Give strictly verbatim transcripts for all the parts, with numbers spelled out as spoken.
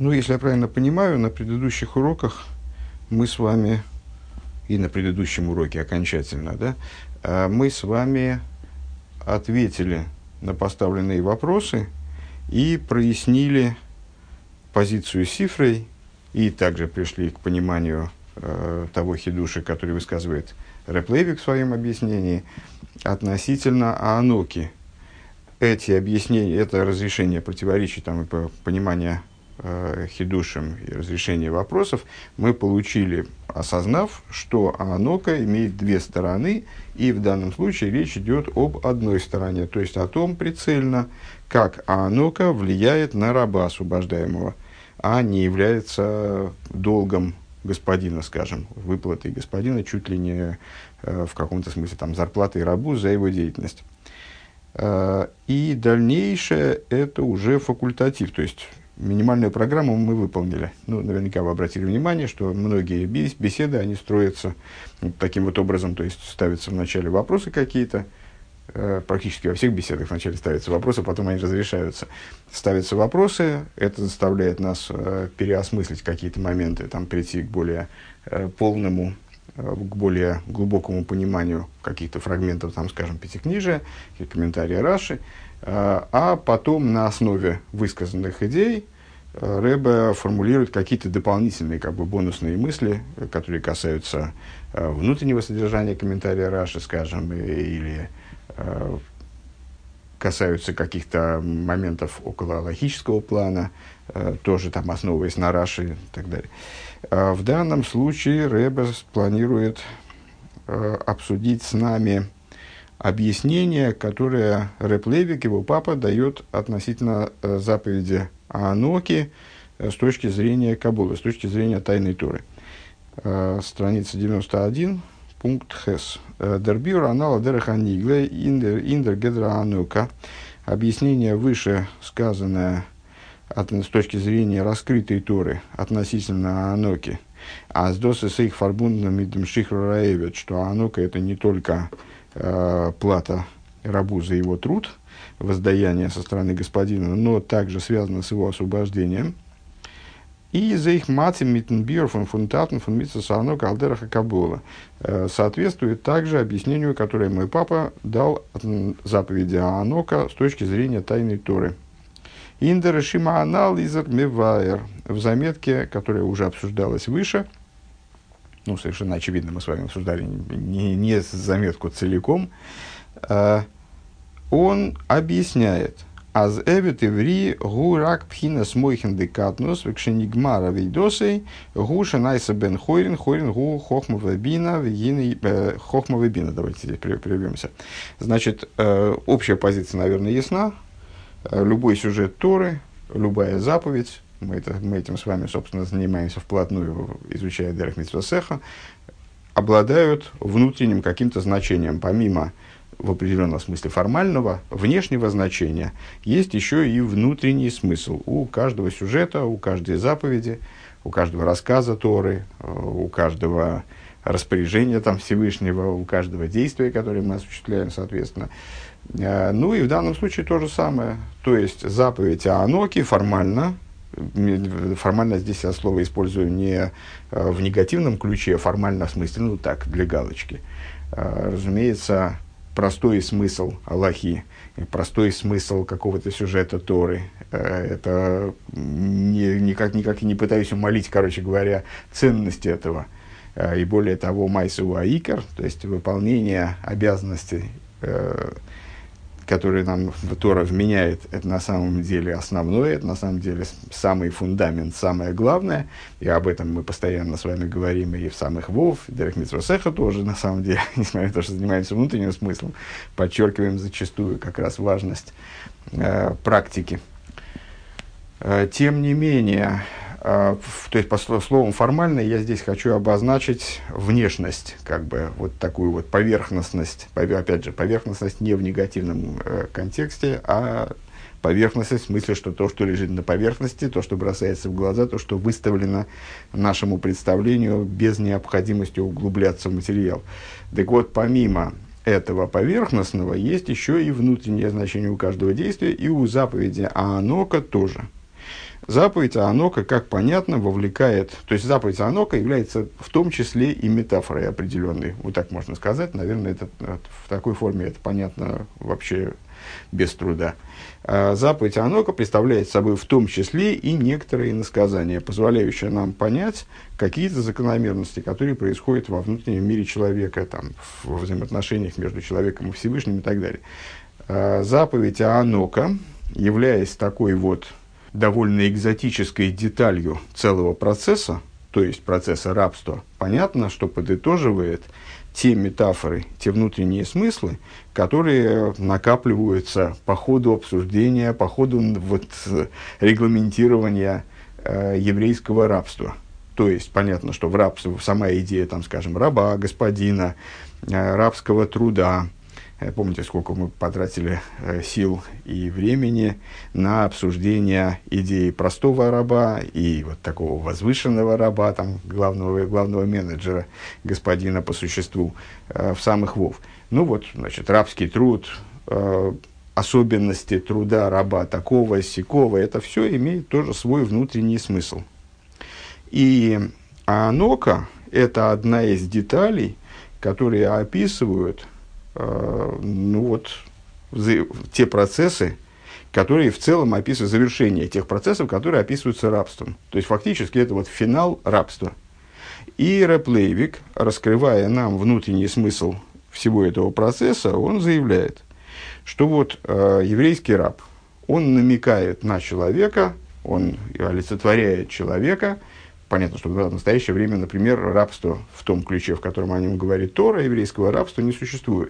Ну, если я правильно понимаю, на предыдущих уроках мы с вами, и на предыдущем уроке окончательно, да, э, мы с вами ответили на поставленные вопросы и прояснили позицию Сифрей, и также пришли к пониманию э, того хидуша, который высказывает Реб Лейвик в своем объяснении, относительно Ааноки. Эти объяснения, это разрешение противоречий там, и понимание э, хидушем и разрешение вопросов мы получили, осознав, что Аанока имеет две стороны, и в данном случае речь идет об одной стороне, то есть о том прицельно, как Аанока влияет на раба освобождаемого, а не является долгом господина, скажем, выплатой господина чуть ли не э, в каком-то смысле там, зарплатой рабу за его деятельность. Э, и дальнейшее это уже факультатив, то есть минимальную программу мы выполнили. Ну, наверняка вы обратили внимание, что многие беседы, они строятся вот таким вот образом, то есть ставятся вначале вопросы какие-то, э, практически во всех беседах вначале ставятся вопросы, потом они разрешаются. Ставятся вопросы, это заставляет нас э, переосмыслить какие-то моменты, там, прийти к более э, полному, э, к более глубокому пониманию каких-то фрагментов, там, скажем, пятикнижия, комментария Раши, э, а потом на основе высказанных идей э, Ребе формулирует какие-то дополнительные, как бы, бонусные мысли, которые касаются э, внутреннего содержания комментария Раши, скажем, или э, касаются каких-то моментов около логического плана, э, тоже там основываясь на Раши и так далее. Э, в данном случае Ребе планирует э, обсудить с нами объяснение, которое Реб Лейвик, его папа, дает относительно э, заповеди Ааноки э, с точки зрения Кабулы, с точки зрения Тайной Торы. Э, страница девяносто один. Пункт Хес. Дербюр анала дереханигле индер гедра анука. Объяснение выше сказанное от, с точки зрения раскрытой Торы относительно Аноки. А с досы с их фарбундом идем шихру раевет, что Анока это не только э, плата рабу за его труд, воздаяние со стороны господина, но также связано с его освобождением. И за их мацем митенбиер фон фунтатен фон митсасано калдераха кабула соответствует также объяснению, которое мой папа дал заповеди Аанока с точки зрения Тайной Торы. Индер шима анализер мевайер. В заметке, которая уже обсуждалась выше, ну, совершенно очевидно, мы с вами обсуждали не, не заметку целиком, он объясняет, Аз эвет иври гу рак пхина смойхен декатнус векшенигмара вейдосей гу шанайса бен хойрин хойрин гу хохма вебина вегины хохма вебина. Давайте здесь прервемся. Значит, э, общая позиция, наверное, ясна. Любой сюжет Торы, любая заповедь, мы, это, мы этим с вами, собственно, занимаемся вплотную, изучая Дерех Мицвот Сеха, обладают внутренним каким-то значением, помимо в определенном смысле формального, внешнего значения, есть еще и внутренний смысл. У каждого сюжета, у каждой заповеди, у каждого рассказа Торы, у каждого распоряжения там, Всевышнего, у каждого действия, которое мы осуществляем, соответственно. Ну и в данном случае то же самое. То есть заповедь Ааноки формально, формально здесь я слово использую не в негативном ключе, а формально в смысле, ну так, для галочки. Разумеется, простой смысл Аллахи, простой смысл какого-то сюжета Торы. Это не, никак, никак не пытаюсь умолить, короче говоря, ценность этого. И более того, майсу аикар, то есть выполнение обязанностей, которые нам Тора вменяет, это на самом деле основное, это на самом деле самый фундамент, самое главное, и об этом мы постоянно с вами говорим и в самых Вов, и Дерех Мицвот Сеха тоже, на самом деле, несмотря на то, что занимаемся внутренним смыслом, подчеркиваем зачастую как раз важность э, практики. Э, тем не менее, Uh, то есть, по словам формально, я здесь хочу обозначить внешность, как бы, вот такую вот поверхностность, опять же, поверхностность не в негативном э, контексте, а поверхностность в смысле, что то, что лежит на поверхности, то, что бросается в глаза, то, что выставлено нашему представлению без необходимости углубляться в материал. Так вот, помимо этого поверхностного, есть еще и внутреннее значение у каждого действия, и у заповеди Аанока тоже. Заповедь Анока, как понятно, вовлекает, то есть заповедь Анока является в том числе и метафорой определенной, вот так можно сказать, наверное, это, в такой форме это понятно вообще без труда. А заповедь Анока представляет собой в том числе и некоторые иносказания, позволяющие нам понять какие-то закономерности, которые происходят во внутреннем мире человека, там, во взаимоотношениях между человеком и Всевышним и так далее. А заповедь Анока, являясь такой вот довольно экзотической деталью целого процесса, то есть процесса рабства, понятно, что подытоживает те метафоры, те внутренние смыслы, которые накапливаются по ходу обсуждения, по ходу вот, регламентирования э, еврейского рабства. То есть понятно, что в рабстве сама идея, там, скажем, раба, господина, э, рабского труда. Помните, сколько мы потратили э, сил и времени на обсуждение идеи простого раба и вот такого возвышенного раба, там, главного, главного менеджера, господина по существу, э, в самых Вов. Ну вот, значит, рабский труд, э, особенности труда раба такого, сякого, это все имеет тоже свой внутренний смысл. И Анока – это одна из деталей, которые описывают ну вот, те процессы, которые в целом описывают завершение тех процессов, которые описываются рабством. То есть, фактически, это вот финал рабства. И Реб Лейвик, раскрывая нам внутренний смысл всего этого процесса, он заявляет, что вот э, еврейский раб, он намекает на человека, он олицетворяет человека. Понятно, что в настоящее время, например, рабство в том ключе, в котором о нем говорит Тора, еврейского рабства не существует.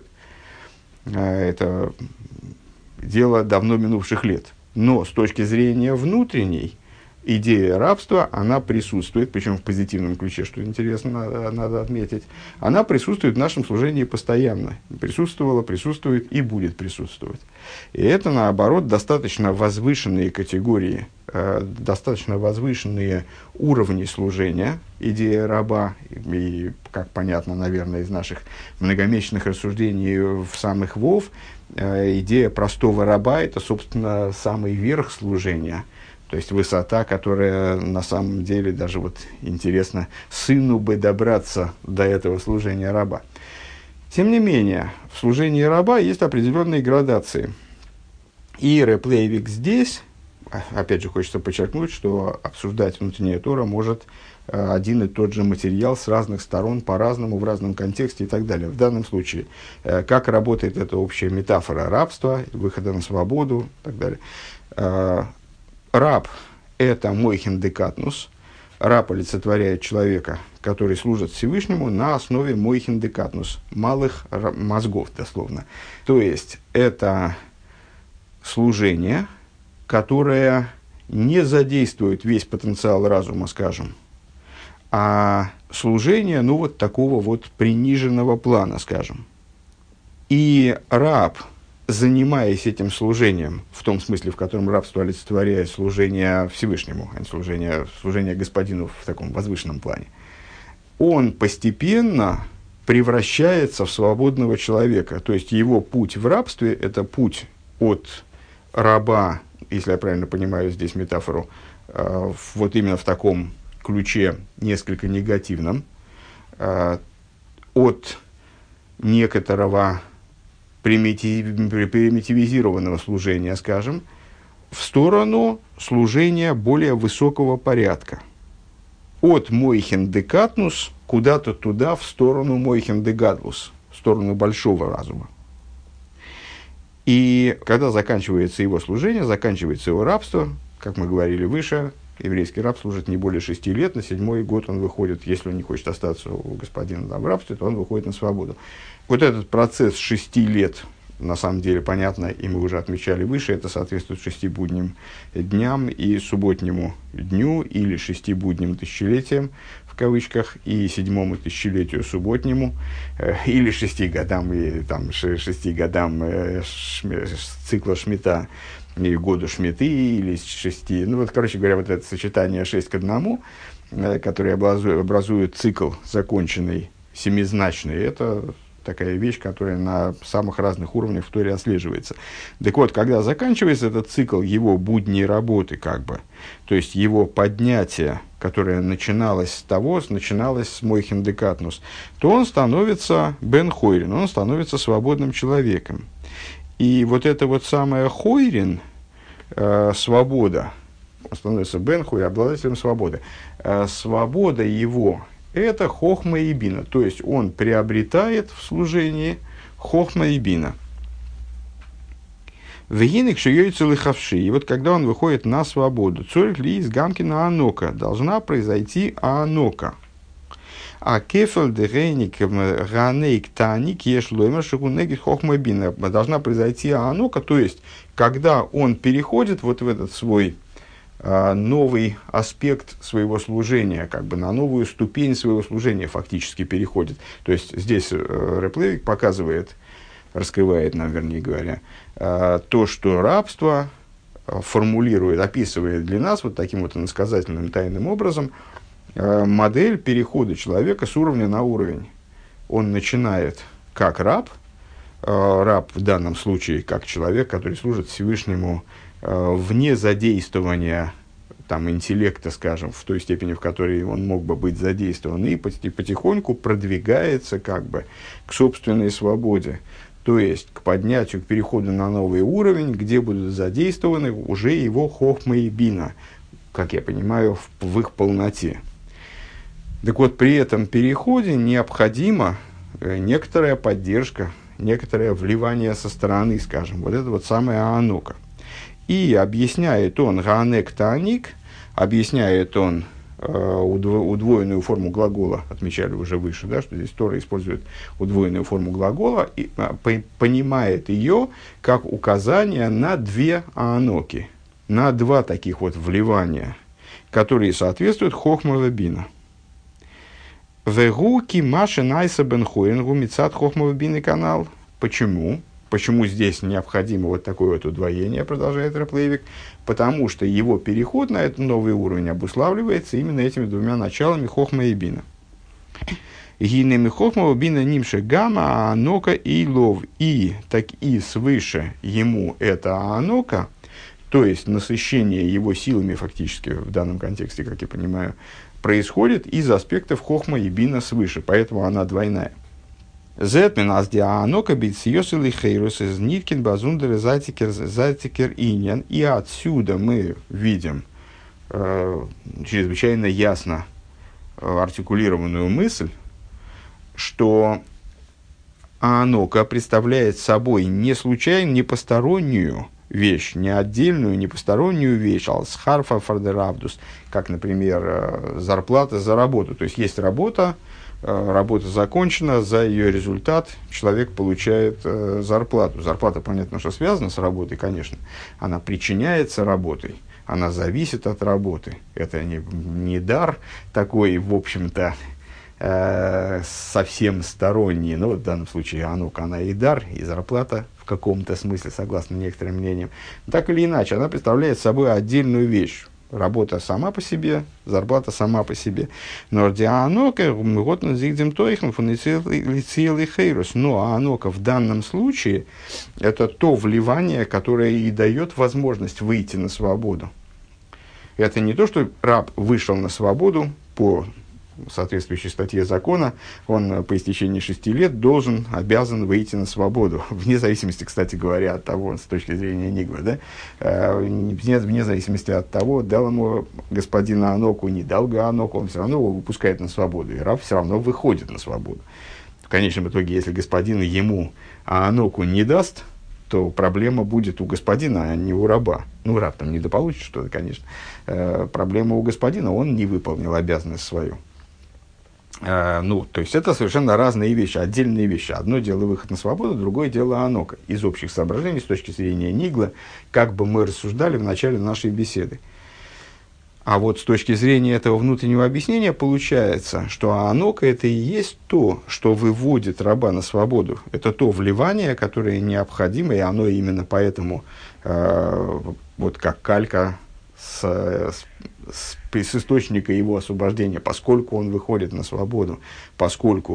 Это дело давно минувших лет. Но с точки зрения внутренней, идея рабства, она присутствует, причем в позитивном ключе, что интересно, надо, надо отметить, она присутствует в нашем служении постоянно. Присутствовала, присутствует и будет присутствовать. И это, наоборот, достаточно возвышенные категории, э, достаточно возвышенные уровни служения, идея раба, и, как понятно, наверное, из наших многомесячных рассуждений в самых Вов, э, идея простого раба – это, собственно, самый верх служения. То есть высота, которая на самом деле даже вот интересно сыну бы добраться до этого служения раба. Тем не менее, в служении раба есть определенные градации. И Реб Лейвик здесь, опять же, хочется подчеркнуть, что обсуждать внутренняя Тора может один и тот же материал с разных сторон, по-разному, в разном контексте и так далее. В данном случае, как работает эта общая метафора рабства, выхода на свободу и так далее. Раб – это мойхин декатнус. Раб олицетворяет человека, который служит Всевышнему на основе мойхин декатнус, малых мозгов, дословно. То есть, это служение, которое не задействует весь потенциал разума, скажем, а служение, ну, вот такого вот приниженного плана, скажем. И раб, занимаясь этим служением, в том смысле, в котором рабство олицетворяет служение Всевышнему, а не служение, служение господину в таком возвышенном плане, он постепенно превращается в свободного человека. То есть, его путь в рабстве – это путь от раба, если я правильно понимаю здесь метафору, э, вот именно в таком ключе несколько негативном, э, от некоторого примитивизированного служения, скажем, в сторону служения более высокого порядка. От мойхен декатнус куда-то туда, в сторону мойхен дегадлус, в сторону большого разума. И когда заканчивается его служение, заканчивается его рабство, как мы говорили выше, еврейский раб служит не более шести лет, на седьмой год он выходит, если он не хочет остаться у господина там, в рабстве, то он выходит на свободу. Вот этот процесс шести лет, на самом деле, понятно, и мы уже отмечали выше, это соответствует шести будним дням и субботнему дню, или шести будним тысячелетиям, в кавычках, и седьмому тысячелетию субботнему, э, или шести годам, и, там, шести годам э, шме, цикла Шмита, и году Шмиты, или шести, ну вот, короче говоря, вот это сочетание шесть к одному, э, которое образует, образует цикл законченный, семизначный, это такая вещь, которая на самых разных уровнях в Торе отслеживается. Так вот, когда заканчивается этот цикл его будней работы, как бы, то есть его поднятие, которое начиналось с того, начиналось с Мойхин Декатнус, то он становится Бен Хойрин, он становится свободным человеком. И вот это вот самое Хойрин, э, свобода, он становится Бен Хойрин, обладателем свободы. Э, свобода его – это хохма и бина, то есть он приобретает в служении хохма и бина. Вегинек шиёйцу лихавши. И вот когда он выходит на свободу, цорих ли из гамкина анока, должна произойти анока. А кефель дерейник ганейк таник ешлоймер шигунегит хохма бина. Должна произойти анока, то есть когда он переходит вот в этот свой а, новый аспект своего служения, как бы на новую ступень своего служения фактически переходит. То есть здесь э, Реб Левик показывает, раскрывает нам, вернее говоря, то, что рабство формулирует, описывает для нас вот таким вот иносказательным тайным образом модель перехода человека с уровня на уровень. Он начинает как раб, раб в данном случае как человек, который служит Всевышнему вне задействования там, интеллекта, скажем, в той степени, в которой он мог бы быть задействован, и потихоньку продвигается как бы к собственной свободе. То есть, к поднятию, к переходу на новый уровень, где будут задействованы уже его хохма и бина, как я понимаю, в, в их полноте. Так вот, при этом переходе необходима некоторая поддержка, некоторое вливание со стороны, скажем, вот это вот самое анока. И объясняет он гаанек таник, объясняет он удвоенную форму глагола, отмечали уже выше, да, что здесь Тора использует удвоенную форму глагола и понимает ее как указание на две аноки, на два таких вот вливания, которые соответствуют хохма бина. Вегу кимаши найса бен хоенгу мицат хохма бины канал. Почему? Почему здесь необходимо вот такое вот удвоение, продолжает Реб Левик? Потому что его переход на этот новый уровень обуславливается именно этими двумя началами хохма и бина. Гинеми хохма бина нимше гамма анока и лов. И так и свыше ему это анока, то есть насыщение его силами фактически в данном контексте, как я понимаю, происходит из аспектов хохма и бина свыше, поэтому она двойная. Зетмен аз дианока битсиосил и хейрус из ниткин базундер зайтикер зайтикер иньян. И отсюда мы видим э, чрезвычайно ясно э, артикулированную мысль, что анока представляет собой не случайно, не постороннюю вещь, не отдельную, не постороннюю вещь, а схарфа фардеравдус, как, например, э, зарплата за работу. То есть есть работа, работа закончена, за ее результат человек получает э, зарплату. Зарплата, понятно, что связана с работой, конечно. Она причиняется работой, она зависит от работы. Это не, не дар такой, в общем-то, э, совсем сторонний. Но вот в данном случае анока, она и дар, и зарплата в каком-то смысле, согласно некоторым мнениям. Так или иначе, она представляет собой отдельную вещь. Работа сама по себе, зарплата сама по себе. Но анока в данном случае это то вливание, которое и дает возможность выйти на свободу. Это не то, что раб вышел на свободу по соответствующей статье закона, он по истечении шести лет должен, обязан выйти на свободу, вне зависимости, кстати говоря, от того, с точки зрения Нигва, да, вне, вне зависимости от того, дал ему господин Аноку, не дал Аноку, он все равно его выпускает на свободу, и раб все равно выходит на свободу. В конечном итоге, если господин ему Аноку не даст, то проблема будет у господина, а не у раба. Ну, раб там недополучит что-то, конечно. Проблема у господина, он не выполнил обязанность свою. Uh, ну, то есть, это совершенно разные вещи, отдельные вещи. Одно дело выход на свободу, другое дело анока. Из общих соображений, с точки зрения Нигла, как бы мы рассуждали в начале нашей беседы. А вот с точки зрения этого внутреннего объяснения, получается, что анока – это и есть то, что выводит раба на свободу. Это то вливание, которое необходимо, и оно именно поэтому, э, вот как калька с, с С, с источника его освобождения, поскольку он выходит на свободу, поскольку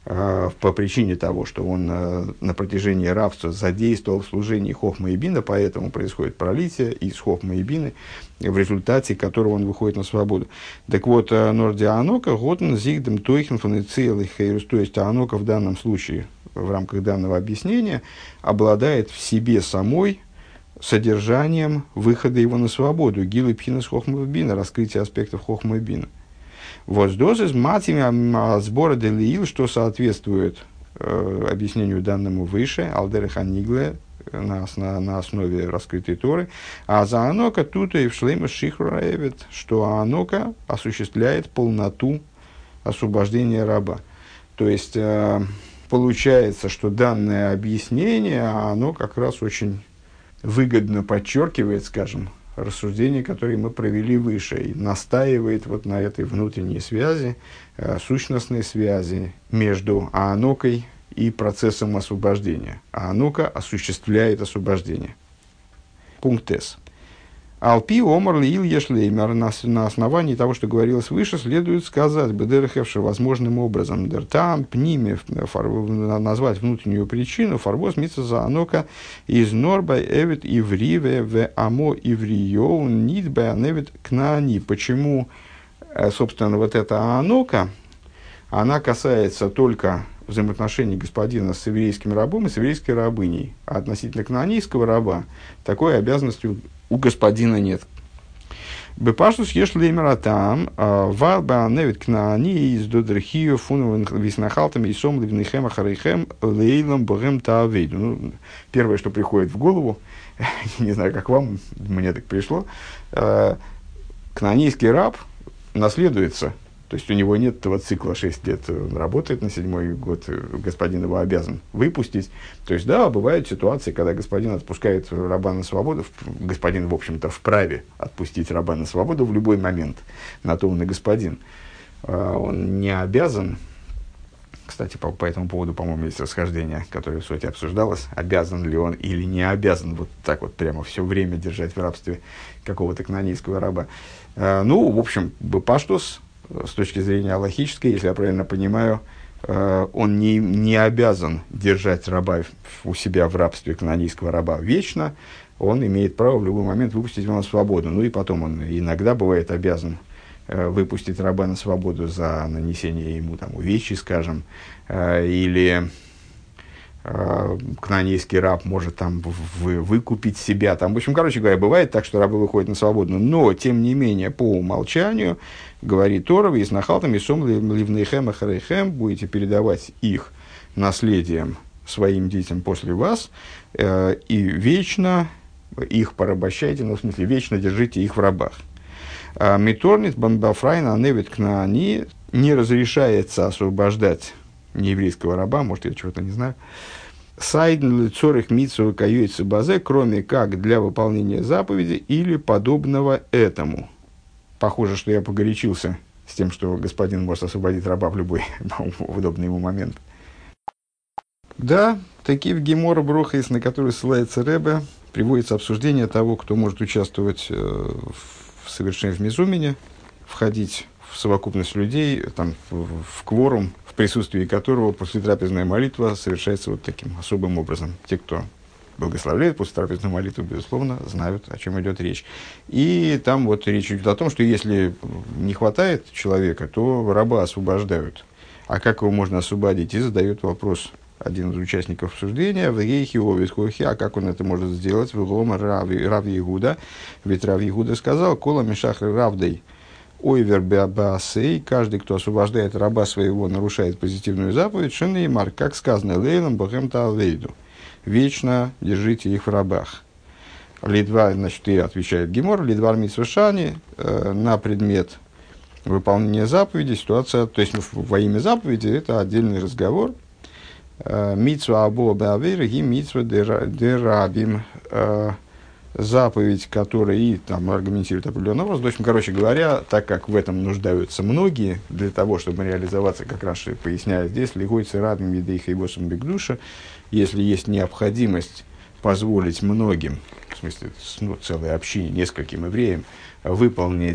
э, по причине того, что он э, на протяжении рабства задействовал в служении хохма и бина, поэтому происходит пролитие из хохма и бины, в результате которого он выходит на свободу. Так вот, Норди Анока, Готен, Зигдем, Тойхен, Фанецелых, то есть Анока в данном случае, в рамках данного объяснения, обладает в себе самой содержанием выхода его на свободу, гилы пхинас хохма бина, раскрытие аспектов хохма бина. Воздозы с матами сбора делиил, что соответствует э, объяснению данному выше, алдереха нигле, на, на, на основе раскрытой Торы, а за Анока тут и в шлейма шихраевит, что Анока осуществляет полноту освобождения раба. То есть, э, получается, что данное объяснение, оно как раз очень выгодно подчеркивает, скажем, рассуждения, которые мы провели выше, и настаивает вот на этой внутренней связи, э, сущностной связи между Аанокой и процессом освобождения. Анока осуществляет освобождение. Пункт С. Алпи омар лиил ешлеймер, на основании того, что говорилось выше, следует сказать бедерхевши возможным образом дертам пниме, назвать внутреннюю причину фарбос митца за анока из норбай эвит ивриве в амо иврио нидбай аневит кнаани. Почему, собственно, вот эта анока, она касается только взаимоотношений господина с еврейским рабом и с еврейской рабыней, а относительно кнаанийского раба такой обязанности у господина нет. Бепаштус еш леймера там, вал бааневит кнаани из додрхию фуновен виснахалтами и сом ливнихем ахарихем лейлом богем таавейду. Первое, что приходит в голову, не знаю, как вам, мне так пришло, кнаанийский раб наследуется. То есть у него нет этого цикла шесть лет, он работает на седьмой год, господин его обязан выпустить. То есть, да, бывают ситуации, когда господин отпускает раба на свободу, господин, в общем-то, вправе отпустить раба на свободу в любой момент, на то он и господин. Он не обязан, кстати, по, по этому поводу, по-моему, есть расхождение, которое в сути обсуждалось, обязан ли он или не обязан вот так вот прямо все время держать в рабстве какого-то кнаанийского раба. Ну, в общем, бепаштус, с точки зрения аллахической, если я правильно понимаю, он не, не обязан держать раба у себя в рабстве, кнаанийского раба, вечно. Он имеет право в любой момент выпустить его на свободу. Ну и потом он иногда бывает обязан выпустить раба на свободу за нанесение ему там, увечий, скажем, или кнаанийский раб может там вы, выкупить себя. Там, в общем, короче говоря, бывает так, что рабы выходят на свободу. Но, тем не менее, по умолчанию, говорит Тора, и с нахалтом, и сом ливнейхем, ахарейхем, будете передавать их наследием своим детям после вас, э, и вечно их порабощайте, ну, в смысле, вечно держите их в рабах. Миторнит бамбафрайна аневит кнаани, не разрешается освобождать нееврейского раба, может, я чего-то не знаю, сайдн лицорих митсу каюйцы базе, кроме как для выполнения заповеди или подобного этому. Похоже, что я погорячился с тем, что господин может освободить раба в любой в удобный ему момент. Да, такие в Гемора Брохайс, на который ссылается Ребе, приводится обсуждение того, кто может участвовать в совершении в мезумине, входить в совокупность людей, там, в, в кворум, в присутствии которого послетрапезная молитва совершается вот таким особым образом. Те, кто благословляет послетрапезную молитву, безусловно, знают, о чем идет речь. И там вот речь идет о том, что если не хватает человека, то раба освобождают. А как его можно освободить? И задает вопрос один из участников обсуждения, в Рейхи Овидхохи, а как он это может сделать? В Гома Рав Егуда, ведь Рав Егуда сказал, Кола Мишахры Равдой, Ойвер Беабасей, каждый, кто освобождает раба своего, нарушает позитивную заповедь, Шенеймар, как сказано, Лейлом Богем Таавейду, вечно держите их в рабах. Лидвар, значит, и отвечает Гемор, Лидвар Митсвашани, э, на предмет выполнения заповеди, ситуация, то есть во имя заповеди, это отдельный разговор. Митсва або беавейр и митсва дерабим, заповедь, которая и там аргументирует определенный образ. В общем, короче говоря, так как в этом нуждаются многие, для того, чтобы реализоваться, как раз и поясняет здесь, лигойцы рабим едейха и босом бигдуша, если есть необходимость позволить многим, в смысле, ну, целой общине, нескольким евреям, выполнить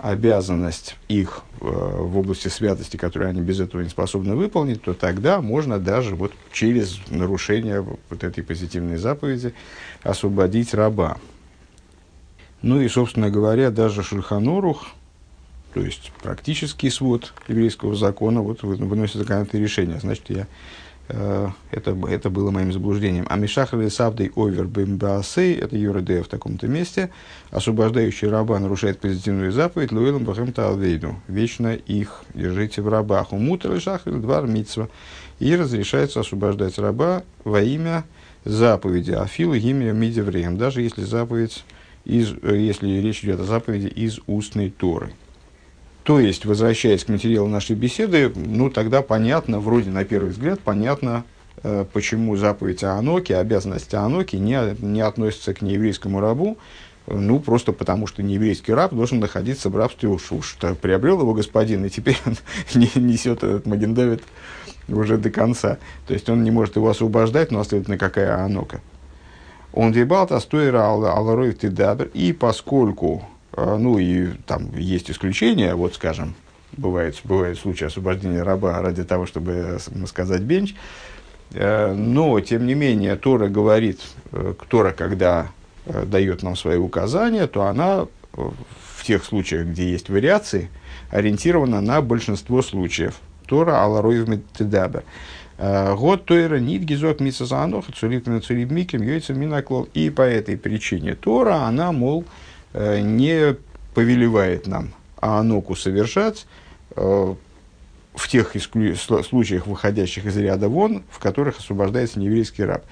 обязанность их э, в области святости, которую они без этого не способны выполнить, то тогда можно даже вот через нарушение вот этой позитивной заповеди освободить раба. Ну и, собственно говоря, даже Шульхан Орух, то есть практический свод еврейского закона, вот выносит законодательные решения. Значит, я, э, это, это было моим заблуждением. А Мишахар Савдей Овер Бимбаасей, это Юридея в таком-то месте, освобождающий раба нарушает позитивную заповедь, Луэлам Бахем Талвейду, вечно их держите в рабах. Умутр Шахар Двар Митсва. И разрешается освобождать раба во имя заповеди Афилу Гимия Мидевреем, даже если заповедь из, если речь идет о заповеди из устной Торы. То есть, возвращаясь к материалу нашей беседы, ну, тогда понятно, вроде на первый взгляд, понятно, э, почему заповедь о Аноке, обязанность Аноки не, не относится к нееврейскому рабу, ну, просто потому, что нееврейский раб должен находиться в рабстве уж, уж приобрел его господин, и теперь он не, несет этот Маген Давид уже до конца. То есть, он не может его освобождать, но, а следовательно, какая Анока? Он вибалта стоира алароев тедабр, и поскольку... Ну, и там есть исключения, вот, скажем, бывает, бывает случай освобождения раба ради того, чтобы сказать бенч, но, тем не менее, Тора говорит, Тора, когда дает нам свои указания, то она в тех случаях, где есть вариации, ориентирована на большинство случаев. Тора алароев тедабер. Год Тора нит гизок митсаса аноха цуритна цурит миким йойца минаклол. И по этой причине Тора, она, мол, не повелевает нам Аноку совершать э, в тех исклю... случаях, выходящих из ряда вон, в которых освобождается нееврейский раб.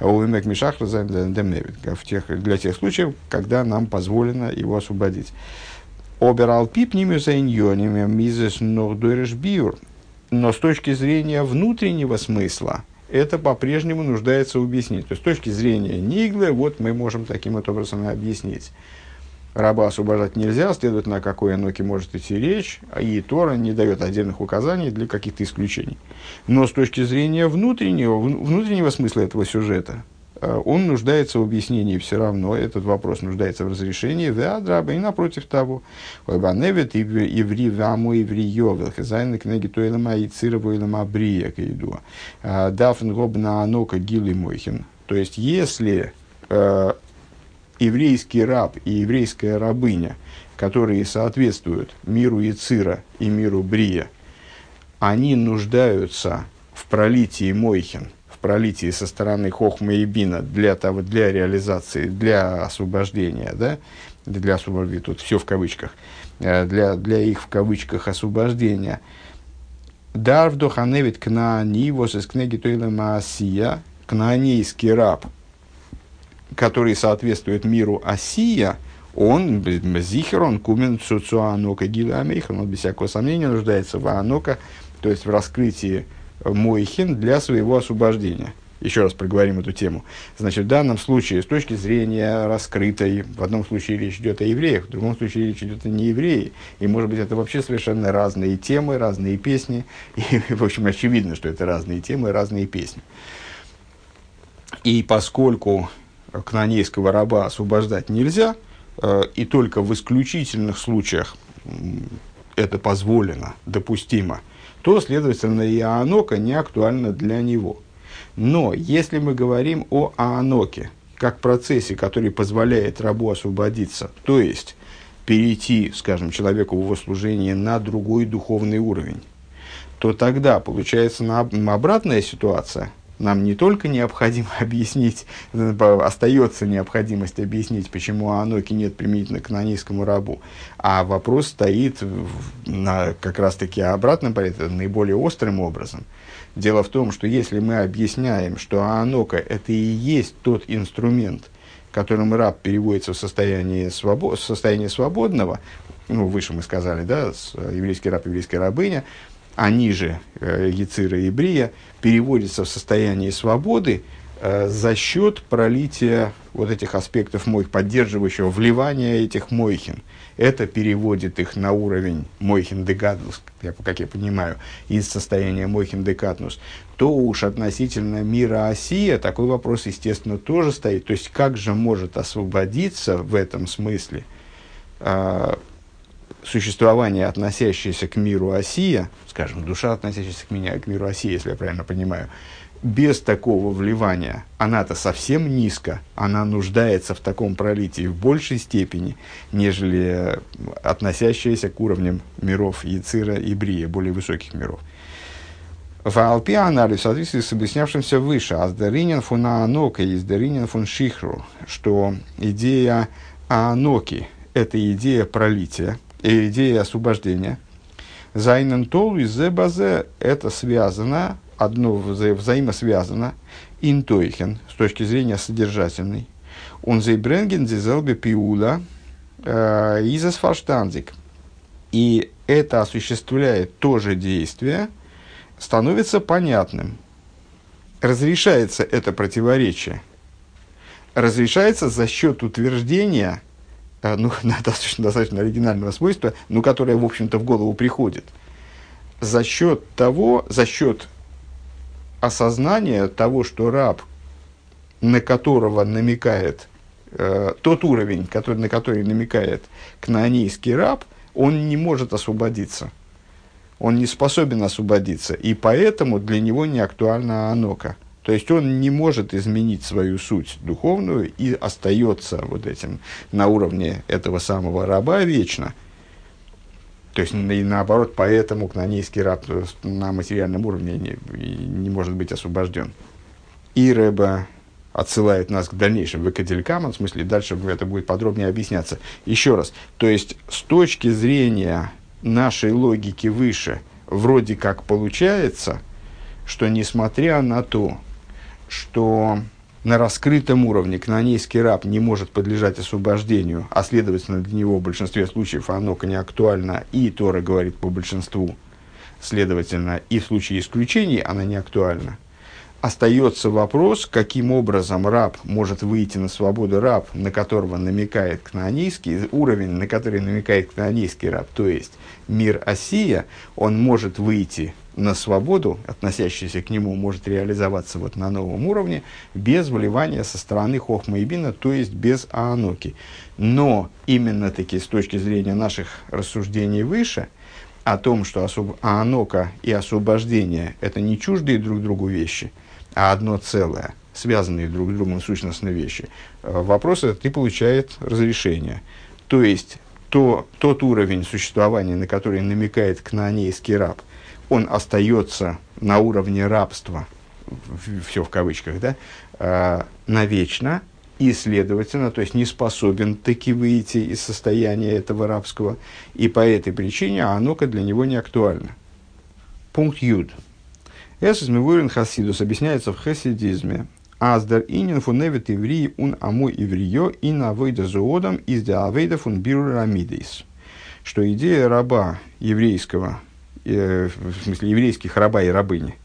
В тех, для тех случаев, когда нам позволено его освободить. Но с точки зрения внутреннего смысла, это по-прежнему нуждается в объяснении. То есть, с точки зрения Ниглы, вот мы можем таким вот образом объяснить. Раба освобождать нельзя, следовательно, о какой аноке может идти речь, и Тора не дает отдельных указаний для каких-то исключений. Но с точки зрения внутреннего, внутреннего смысла этого сюжета, он нуждается в объяснении все равно, этот вопрос нуждается в разрешении, веадраба, и напротив того. Ойбаневит иври ваму иври йовел, хазайны книги тойлама и цировойлама брия кайдуа. Дафн гобна анока гилы мойхин. То есть, если еврейский раб и еврейская рабыня, которые соответствуют миру Ицира и миру Брия, они нуждаются в пролитии Мойхин, в пролитии со стороны Хохма и Бина для, того, для реализации, для освобождения, да? Для освобождения, тут все в кавычках, для, для их в кавычках освобождения. Дарвдо ханевит кнаани восес кнеги тойла маасия, кнаанейский раб, который соответствует миру Асия, он, зихер, он кумен цуцуанока гила амейхан, он без всякого сомнения нуждается в анока, то есть в раскрытии мойхин для своего освобождения. Еще раз проговорим эту тему. Значит, в данном случае, с точки зрения раскрытой, в одном случае речь идет о евреях, в другом случае речь идет о неевреях, и, может быть, это вообще совершенно разные темы, разные песни, и, в общем, очевидно, что это разные темы, разные песни. И поскольку кнаанейского раба освобождать нельзя, э, и только в исключительных случаях это позволено, допустимо, то, следовательно, и Анока не актуальна для него. Но если мы говорим о Аноке, как процессе, который позволяет рабу освободиться, то есть перейти, скажем, человеку в его служении на другой духовный уровень, то тогда получается на, обратная ситуация. Нам не только необходимо объяснить, остается необходимость объяснить, почему Аноки нет применительно к кнаанейскому рабу, а вопрос стоит на как раз-таки обратном порядке, наиболее острым образом. Дело в том, что если мы объясняем, что Анока это и есть тот инструмент, которым раб переводится в состояние, свобо- состояние свободного, ну, выше мы сказали, да, еврейский раб, еврейская рабыня, они же, э, Ецира и Брия, переводятся в состояние свободы э, за счет пролития вот этих аспектов мойх, поддерживающего вливания этих мойхин. Это переводит их на уровень мойхин декатнус, как я понимаю, из состояния мойхин декатнус. То уж относительно мира Асия такой вопрос, естественно, тоже стоит. То есть, как же может освободиться в этом смысле э, существование, относящееся к миру Осия, скажем, душа, относящаяся к, меня, к миру Осия, если я правильно понимаю, без такого вливания, она-то совсем низко, она нуждается в таком пролитии в большей степени, нежели относящаяся к уровням миров Яцира и Брия, более высоких миров. В Алпи анализ в соответствии с объяснявшимся выше, аздаринен фун аанока и аздаринен фун шихру, что идея ааноки – это идея пролития, и идея освобождения. Зайнен толу и зе базе – это связано, одно вза- взаимосвязано, интойхен, с точки зрения содержательной. Он зейбренген зизелбе пиула изас фарштанзик. И это осуществляет то же действие, становится понятным. Разрешается это противоречие. Разрешается за счет утверждения, ну, достаточно, достаточно оригинального свойства, но которое, в общем-то, в голову приходит. За счет того, за счет осознания того, что раб, на которого намекает, э, тот уровень, который, на который намекает кнаанейский раб, он не может освободиться. Он не способен освободиться, и поэтому для него не актуальна анока. То есть он не может изменить свою суть духовную и остается вот этим на уровне этого самого раба вечно. То есть, и наоборот, поэтому кнаанейский раб на материальном уровне не, не может быть освобожден. И Рэба отсылает нас к дальнейшим выкаделькам, в смысле, дальше это будет подробнее объясняться. Еще раз, то есть, с точки зрения нашей логики выше, вроде как получается, что несмотря на то, что на раскрытом уровне кнаанейский раб не может подлежать освобождению, а следовательно для него в большинстве случаев анока не актуальна, и Тора говорит по большинству, следовательно, и в случае исключений она не актуальна, остается вопрос, каким образом раб может выйти на свободу, раб, на которого намекает кнаанейский, уровень, на который намекает кнаанейский раб, то есть мир Осия, он может выйти на свободу, относящийся к нему, может реализоваться вот на новом уровне, без вливания со стороны хохма и бина, то есть без ааноки. Но именно-таки с точки зрения наших рассуждений выше, о том, что особ... аанока и освобождение – это не чуждые друг другу вещи, а одно целое, связанные друг с другом сущностные вещи, вопрос этот и получает разрешение. То есть, то, тот уровень существования, на который намекает кнаанейский раб, он остается на уровне рабства, все в кавычках, да, э, навечно, и, следовательно, то есть не способен таки выйти из состояния этого рабского, и по этой причине анока для него не актуальна. Пункт Юд. Эсус мивурин хасидус объясняется в хасидизме. Аздар инин фуневит иврии ун амой ивриё и на авейда зоодам из де авейда фун биру рамидейс. Что идея раба еврейского, э, в смысле еврейских раба и рабыни,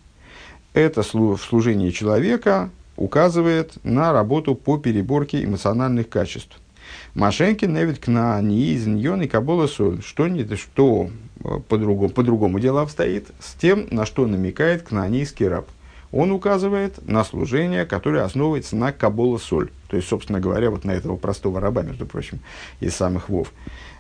это слу- в служении человека указывает на работу по переборке эмоциональных качеств. Машенкин невит кнаани из ньон и кабола соль. Что, не, что по-другому, по-другому дело обстоит с тем, на что намекает кнаанейский раб. Он указывает на служение, которое основывается на кабола соль. То есть, собственно говоря, вот на этого простого раба, между прочим, из самых вов.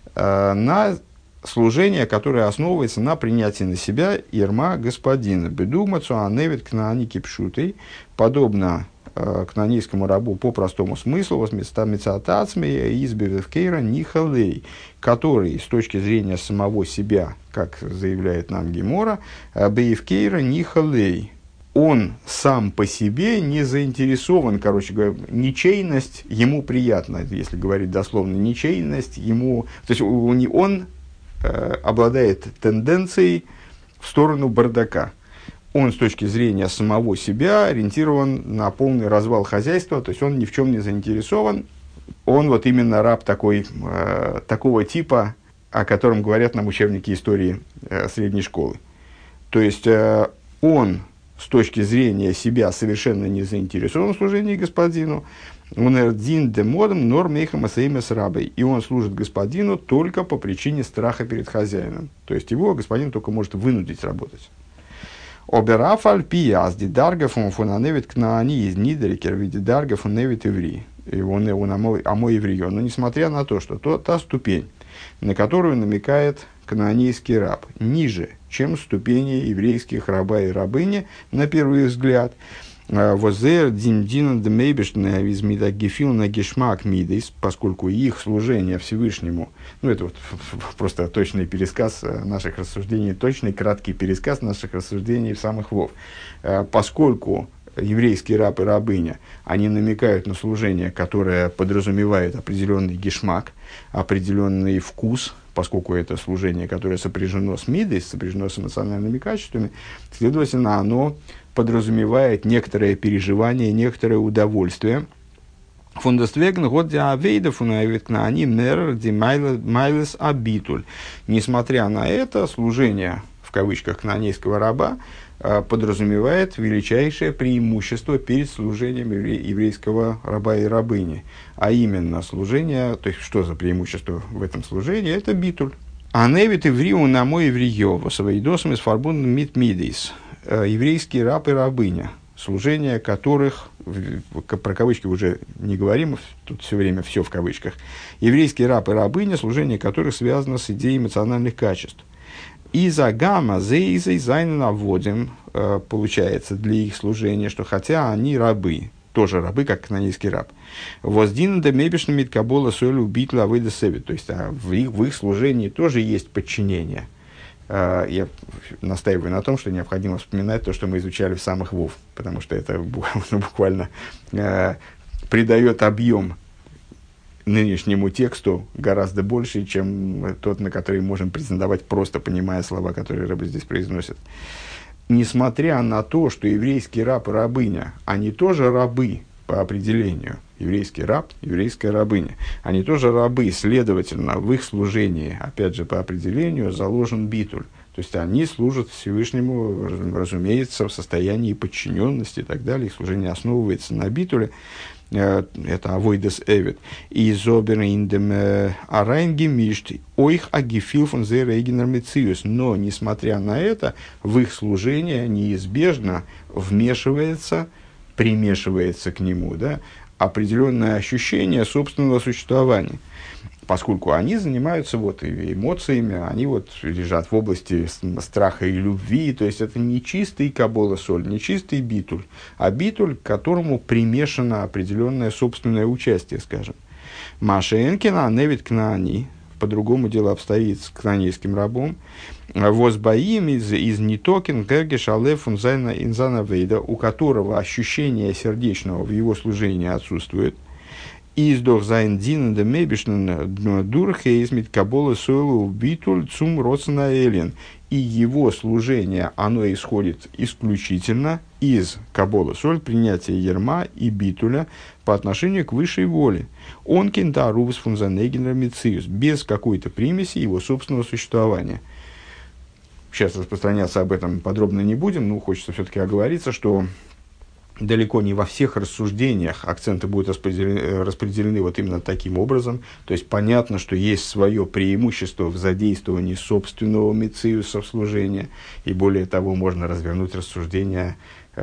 Э, на служение, которое основывается на принятии на себя ерма господина. Бедугма цуаневит кнаани кипшутой, подобно э, кнаанейскому рабу по простому смыслу, возместамицатацме избевевкейра нихалей, который с точки зрения самого себя, как заявляет нам Гемора, беевкейра нихалей, он сам по себе не заинтересован, короче говоря, ничейность ему приятна, если говорить дословно, ничейность ему, то есть он э, обладает тенденцией в сторону бардака. Он с точки зрения самого себя ориентирован на полный развал хозяйства, то есть он ни в чем не заинтересован. Он вот именно раб такой, э, такого типа, о котором говорят нам учебники истории э, средней школы. То есть э, он с точки зрения себя совершенно не заинтересован в служении господину. Он эрдин де модом норм мейхам асаимес рабой. И он служит господину только по причине страха перед хозяином. То есть его господин только может вынудить работать. Оберафаль пиазди дарга фон фонаневит кнаани из нидерикер виде дарга фоневит иври. И он, он амой иврион. Но несмотря на то, что то, та ступень, на которую намекает кнаанейский раб, ниже, чем ступени еврейских раба и рабыни, на первый взгляд. Возер димдина дмейбешная визмида гефилна гешмак мидейс, поскольку их служение Всевышнему, ну это вот просто точный пересказ наших рассуждений, точный краткий пересказ наших рассуждений в самых вов. Поскольку еврейский раб и рабыня, они намекают на служение, которое подразумевает определенный гешмак, определенный вкус, поскольку это служение, которое сопряжено с мидой, сопряжено с эмоциональными качествами, следовательно, оно подразумевает некоторое переживание, некоторое удовольствие. Фундествеген год диавейдов на они мэр димайлес абитуль. Несмотря на это, служение, в кавычках, кнаанейского раба подразумевает величайшее преимущество перед служением еврейского раба и рабыни. А именно служение, то есть что за преимущество в этом служении, это битуль. А невит ивриу на мой ивриё, восвоидосом из фарбун мит мидейс. Еврейский раб и рабыня, служение которых, про кавычки уже не говорим, тут все время все в кавычках, еврейский раб и рабыня, служение которых связано с идеей эмоциональных качеств. Из-за гамма зейзей зайна наводим, получается, для их служения, что хотя они рабы, тоже рабы, как кнаанейский раб, воздин да мебешна миткабола сойлу битла выйда севит, то есть а в, их, в их служении тоже есть подчинение. Я настаиваю на том, что необходимо вспоминать то, что мы изучали в самых вов, потому что это буквально э, придает объем нынешнему тексту гораздо больше, чем тот, на который можем претендовать, просто понимая слова, которые рабы здесь произносят. Несмотря на то, что еврейский раб и рабыня, они тоже рабы по определению, еврейский раб, еврейская рабыня, они тоже рабы, следовательно, в их служении, опять же, по определению, заложен битуль. То есть, они служат Всевышнему, разумеется, в состоянии подчиненности и так далее. Их служение основывается на битуле. Это авойдес эвид. И зобер индем арайнги мишт ойх агифил фон зе рейгенер мециус. Но, несмотря на это, в их служение неизбежно вмешивается, примешивается к нему, да, определенное ощущение собственного существования, поскольку они занимаются вот эмоциями, они вот лежат в области страха и любви, то есть это не чистый кабола соль, не чистый битуль, а битуль, к которому примешано определенное собственное участие, скажем. Маша Энкина, Невит Кнаани, по-другому дело обстоит с кнаанейским рабом, возбоим из, из нитокин кергеш алеф инзана инзана вейда, у которого ощущение сердечного в его служении отсутствует. Издох зайн дин де мебишнен дурхейзмит кабола сойлу битуль цум роцена элен. И его служение, оно исходит исключительно из кабола соль, принятия ерма и битуля по отношению к высшей воле. Он кентарувс фунзанегенер мициус, без какой-то примеси его собственного существования. Сейчас распространяться об этом подробно не будем, но хочется все-таки оговориться, что далеко не во всех рассуждениях акценты будут распределены, распределены вот именно таким образом. То есть понятно, что есть свое преимущество в задействовании собственного мециуса в служении, и более того, можно развернуть рассуждения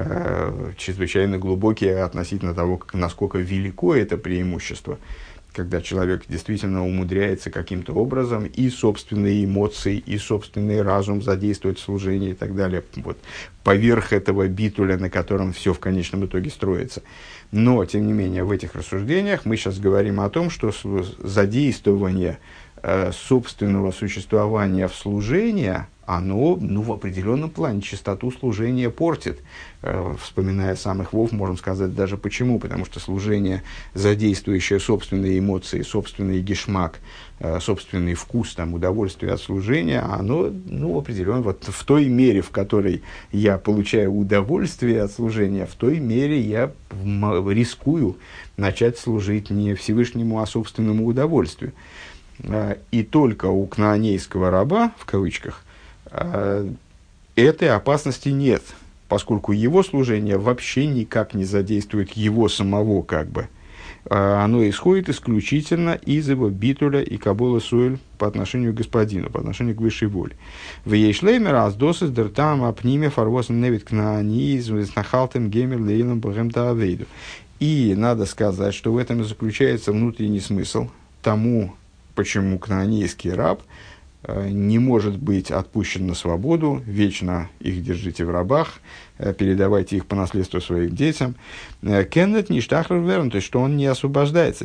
э, чрезвычайно глубокие относительно того, как, насколько велико это преимущество, когда человек действительно умудряется каким-то образом и собственные эмоции, и собственный разум задействовать в служении и так далее. Вот, поверх этого битуля, на котором все в конечном итоге строится. Но, тем не менее, в этих рассуждениях мы сейчас говорим о том, что задействование э, собственного существования в служении, оно, ну, в определенном плане чистоту служения портит. Э, вспоминая самых вов, можем сказать даже почему. Потому что служение, задействующее собственные эмоции, собственный гешмак, э, собственный вкус, там, удовольствие от служения, оно, ну, определенно, вот в той мере, в которой я получаю удовольствие от служения, в той мере я рискую начать служить не Всевышнему, а собственному удовольствию. Э, и только у кнаанейского раба, в кавычках, этой опасности нет, поскольку его служение вообще никак не задействует его самого, как бы. Оно исходит исключительно из его битуля и кабола суэль по отношению к господину, по отношению к высшей воле. В ейшлеймер аздосис дертам апниме фарвосен невит кнаани с нахалтем гемер лейлом богем таавейду. И надо сказать, что в этом и заключается внутренний смысл тому почему кнаанейский раб не может быть отпущен на свободу, вечно их держите в рабах, передавайте их по наследству своим детям. Кеннет не штахлер верн, то есть, что он не освобождается.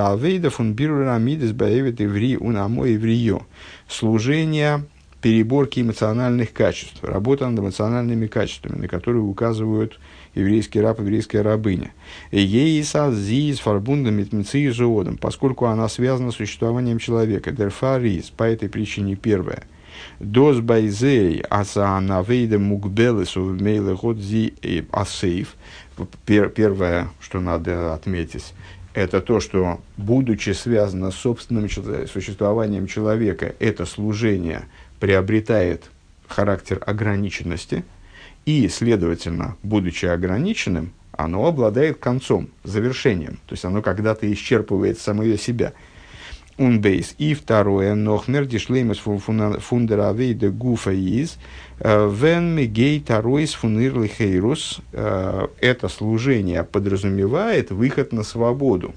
Служение переборки эмоциональных качеств, работа над эмоциональными качествами, на которые указывают еврейский раб, еврейская рабыня. Ейса зиз фарбундам митмецизоодом, поскольку она связана с существованием человека. Дерфарис, по этой причине первое. Доз байзей асаанавейда мукбелесу мейле годзи асейф. Первое, что надо отметить, это то, что, будучи связано с собственным существованием человека, это служение приобретает характер ограниченности, и, следовательно, будучи ограниченным, оно обладает концом, завершением, то есть оно когда-то исчерпывает самое себя. Унбейс. И второе, нохмер дишлеймес фундеравей де гуфа из, вен мегей таройс фунирли хейрус, это служение подразумевает выход на свободу.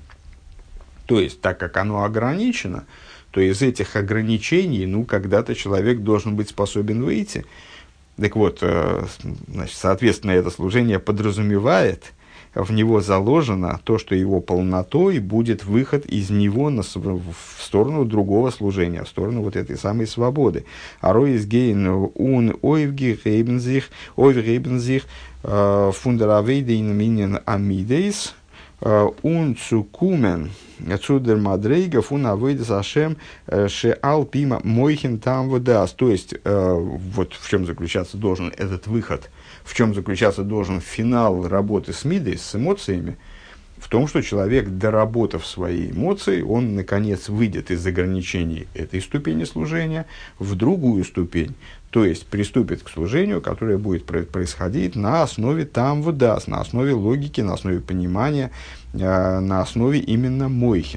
То есть, так как оно ограничено, то из этих ограничений, ну, когда-то человек должен быть способен выйти. Так вот, значит, соответственно, это служение подразумевает, в него заложено то, что его полнотой будет выход из него на, в сторону другого служения, в сторону вот этой самой свободы. Ароис гейн ун ойвги рейбензих, ойв рейбензих фундеравейдейн минен амидейс ун цукумен цудер мадрейга фун авейдес ашем ше алпима мойхин там водас. То есть, вот в чем заключаться должен этот выход, в чем заключаться должен финал работы с мидой, с эмоциями, в том, что человек, доработав свои эмоции, он, наконец, выйдет из ограничений этой ступени служения в другую ступень, то есть приступит к служению, которое будет происходить на основе там выдаст, на основе логики, на основе понимания, на основе именно мойхин.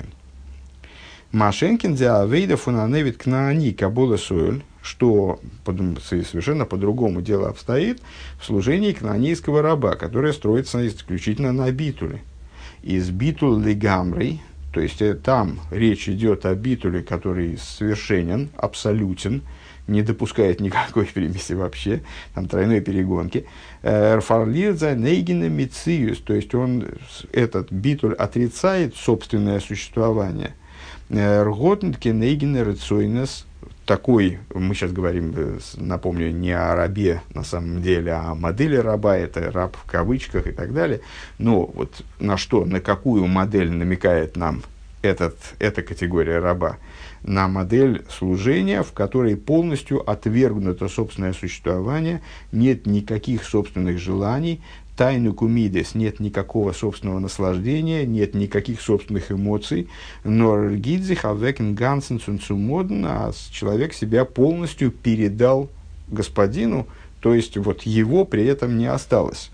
Машенкин диавейда фунаневит кнаани кабола сойль, что совершенно по-другому дело обстоит в служении кнаанейского раба, которое строится исключительно на битуле. Из битул легамрей, то есть там речь идет о битуле, который совершенен, абсолютен, не допускает никакой примеси вообще, там тройной перегонки. Рфарлирза нейгина мициюс, то есть он, этот битуль отрицает собственное существование. Рготнтке нейгина рецойнес, такой, мы сейчас говорим, напомню, не о рабе на самом деле, а о модели раба, это раб в кавычках и так далее. Но вот на что, на какую модель намекает нам этот, эта категория раба? На модель служения, в которой полностью отвергнуто собственное существование, нет никаких собственных желаний, тайну кумидес, нет никакого собственного наслаждения, нет никаких собственных эмоций, но гидзих авекен гансен цунцумоден, а человек себя полностью передал господину, то есть вот его при этом не осталось,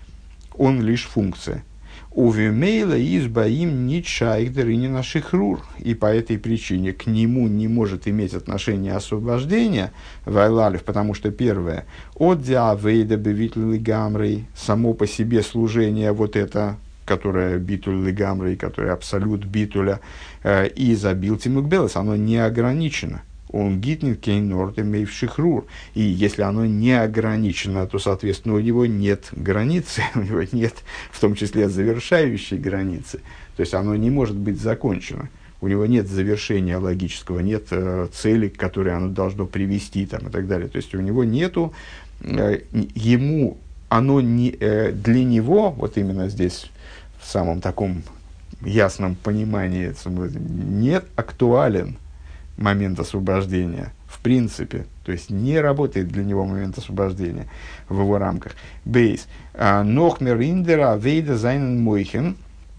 он лишь функция. Увемейла избаим ничайгдер и не наших рур, и по этой причине к нему не может иметь отношение освобождения вайлалев, потому что первое, от диавейда бевитлы гамрей, само по себе служение вот это, которое битуль гамрей, которое абсолют битуля, э, и забил тимукбелес, оно не ограничено. Он гитнет кейнорд имеющих рур. И если оно не ограничено, то, соответственно, у него нет границы, у него нет, в том числе, завершающей границы. То есть оно не может быть закончено. У него нет завершения логического, нет э, цели, к которой оно должно привести там, и так далее. То есть у него нету, э, ему, оно не, э, для него, вот именно здесь, в самом таком ясном понимании, нет актуален момент освобождения, в принципе, то есть не работает для него момент освобождения в его рамках. Бейс. Нохмер индера вейда зайнен мойхен.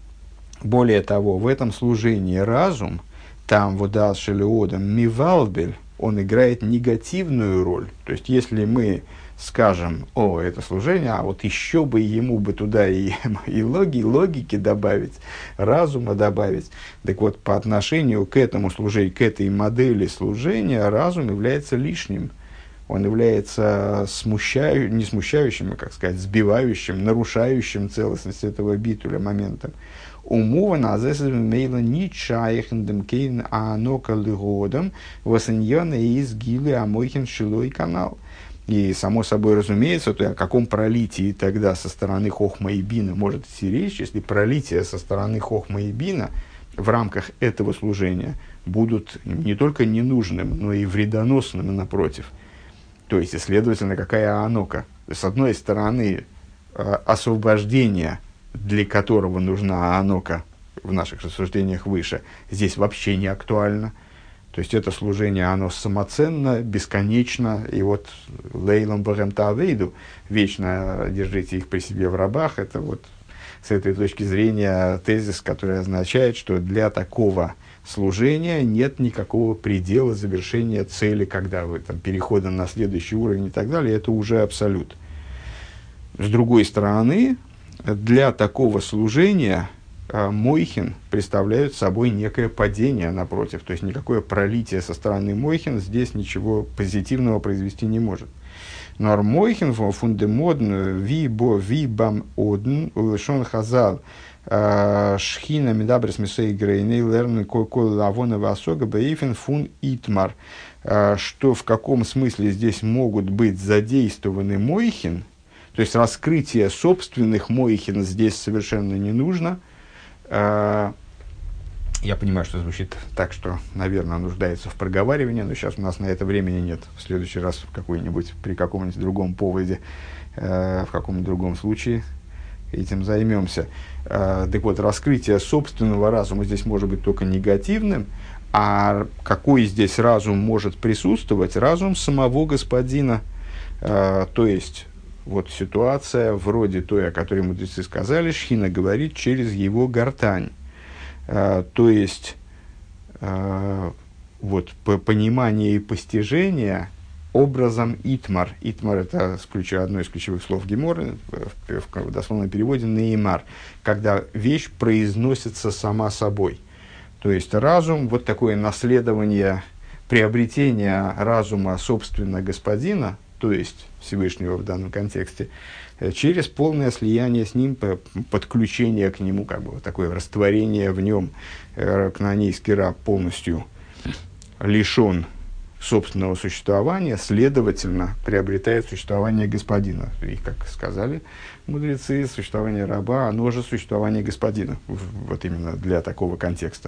Более того, в этом служении разум, там водал шелеодом мивалбель, он играет негативную роль. То есть, если мы скажем, о, это служение, а вот еще бы ему бы туда и, и логи, логики добавить, разума добавить. Так вот, по отношению к этому служению, к этой модели служения, разум является лишним. Он является смущающим, не смущающим, а, как сказать, сбивающим, нарушающим целостность этого битуля моментом. умова называется мейла ничаехндем кейн анока лигодом восаньяна из гилы амойхин шилой канал. И, само собой разумеется, то о каком пролитии тогда со стороны Хохма и Бина может идти речь, если пролитие со стороны Хохма и Бина в рамках этого служения будут не только ненужным, но и вредоносным, напротив. То есть, следовательно, какая анока? С одной стороны, освобождение, для которого нужна анока в наших рассуждениях выше, здесь вообще не актуально. То есть, это служение, оно самоценно, бесконечно, и вот лейлом бэгэм таавейду, вечно держите их при себе в рабах, это вот с этой точки зрения тезис, который означает, что для такого служения нет никакого предела завершения цели, когда вы там переходом на следующий уровень и так далее, это уже абсолют. С другой стороны, для такого служения мойхин представляют собой некое падение, напротив. То есть, никакое пролитие со стороны мойхин здесь ничего позитивного произвести не может. Но мойхин фундемодн ви бо ви бам одн улешон хазал шхина медабрис мисей грейней лерн кой лавона васога бейфен фун итмар. Что в каком смысле здесь могут быть задействованы мойхин, то есть раскрытие собственных мойхин здесь совершенно не нужно. Я понимаю, что звучит так, что, наверное, нуждается в проговаривании, но сейчас у нас на это времени нет. В следующий раз в какой-нибудь, при каком-нибудь другом поводе, в каком-нибудь другом случае этим займемся. Так вот, раскрытие собственного разума здесь может быть только негативным, а какой здесь разум может присутствовать? Разум самого господина. То есть, вот ситуация вроде той, о которой мудрецы сказали, Шхина говорит через его гортань. Uh, то есть, uh, вот, по понимание и постижение образом итмар. Итмар – это одно из ключевых слов Геморы, в, в, в дословном переводе неймар, когда вещь произносится сама собой. То есть, разум, вот такое наследование, приобретение разума собственно господина, то есть Всевышнего в данном контексте, через полное слияние с ним, подключение к нему, как бы вот такое растворение в нем. Кнаанейский раб полностью лишен собственного существования, следовательно, приобретает существование господина. И, как сказали мудрецы, существование раба, оно же существование господина, вот именно для такого контекста.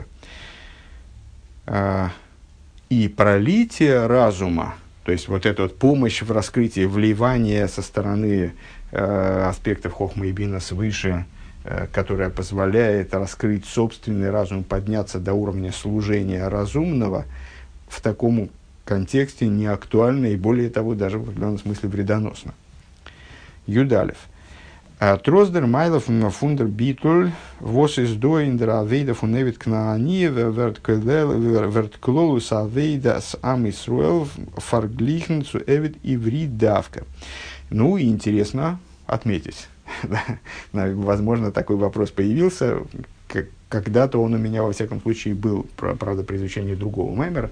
И пролитие разума, то есть вот эта вот помощь в раскрытии, вливание со стороны э, аспектов хохма и бина свыше, э, которая позволяет раскрыть собственный разум, подняться до уровня служения разумного, в таком контексте не актуально и, более того, даже в определенном смысле вредоносно. Юдалев. Троздер Майлов фундер битуль вос из до индера авейда фуневит кнаани вертклолус авейда с ам Исруэл фарглихн цу эвид иврит давка. Ну, и интересно отметить. Возможно, такой вопрос появился. Когда-то он у меня, во всяком случае, был, правда, при изучении другого маймера,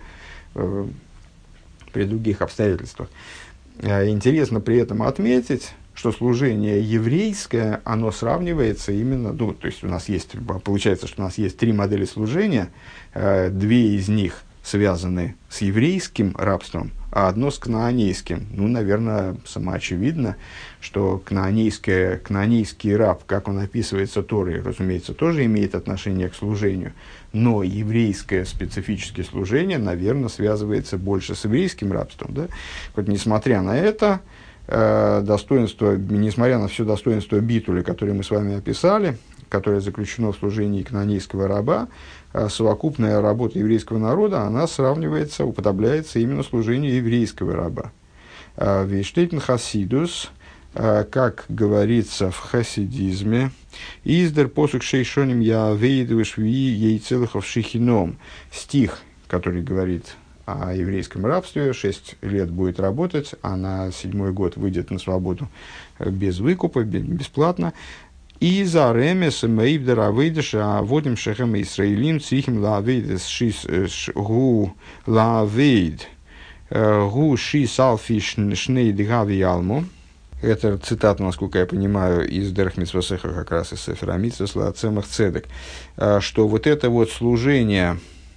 при других обстоятельствах. Интересно при этом отметить, что служение еврейское, оно сравнивается именно, ну, то есть у нас есть, получается, что у нас есть три модели служения, э, две из них связаны с еврейским рабством, а одно с кнаанейским. Ну, наверное, самоочевидно, что кнаанейское, кнаанейский раб, как он описывается Торой, разумеется, тоже имеет отношение к служению, но еврейское специфическое служение, наверное, связывается больше с еврейским рабством. Да? Вот, несмотря на это, достоинство, несмотря на все достоинство битуля, которое мы с вами описали, которое заключено в служении кнаанейского раба, совокупная работа еврейского народа, она сравнивается, уподобляется именно служению еврейского раба. Вейштейтен хасидус, как говорится в хасидизме, издер посук шейшоним я вейдвиш ви ейцелыхов шихином, стих, который говорит о еврейском рабстве, шесть лет будет работать, а на седьмой год выйдет на свободу без выкупа, бесплатно. И за ремес мейбдер авейдеша водим шехем исраилим цихим лавейдес шис гу лавейд гу шис алфи шней дгави ялму. Это цитата, насколько я понимаю, из Дерех Мицвот Сехер, как раз из Сефера Мицвот Лаацемах Цедек, что вот это вот служение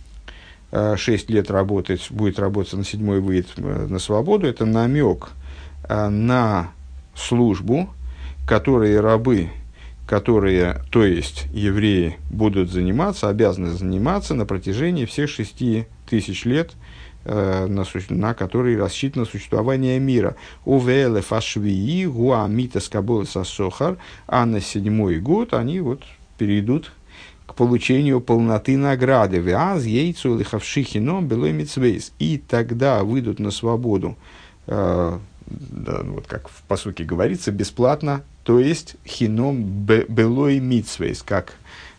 шесть лет работать, будет работать, на седьмой выйдет на свободу, это намек на службу, которые рабы, которые, то есть евреи, будут заниматься, обязаны заниматься на протяжении всех шести тысяч лет, э, на, на которые рассчитано существование мира. Увеле фашвии гуамита скабол сасохар, а на седьмой год они вот перейдут к получению полноты награды. Вяз яйцу лихавшихино белой мицвейс. И тогда выйдут на свободу, э, да, вот как в пасуке говорится, бесплатно, то есть хином белой мицвейс, как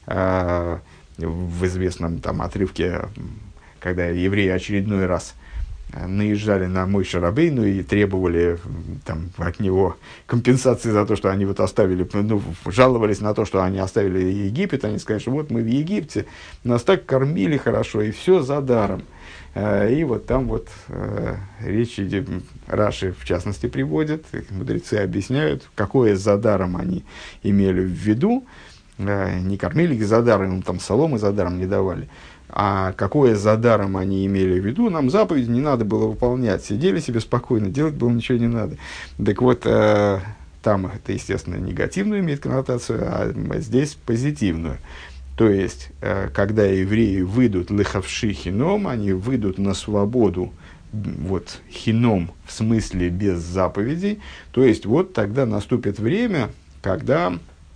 э, в известном там отрывке, когда евреи очередной раз наезжали на Мойше Рабейну и требовали там, от него компенсации за то, что они вот оставили, ну, жаловались на то, что они оставили Египет, они сказали, что вот мы в Египте, нас так кормили хорошо, и все за даром. И вот там вот э, речь идет, Раши в частности приводит, мудрецы объясняют, какое за даром они имели в виду. Э, не кормили их за даром, им там соломы за даром не давали. А какое за даром они имели в виду, нам заповеди не надо было выполнять. Сидели себе спокойно, делать было ничего не надо. Так вот, э, там это, естественно, негативную имеет коннотацию, а здесь позитивную. То есть, э, когда евреи выйдут лехавши хином, они выйдут на свободу, вот, хином, в смысле без заповедей, то есть, вот тогда наступит время, когда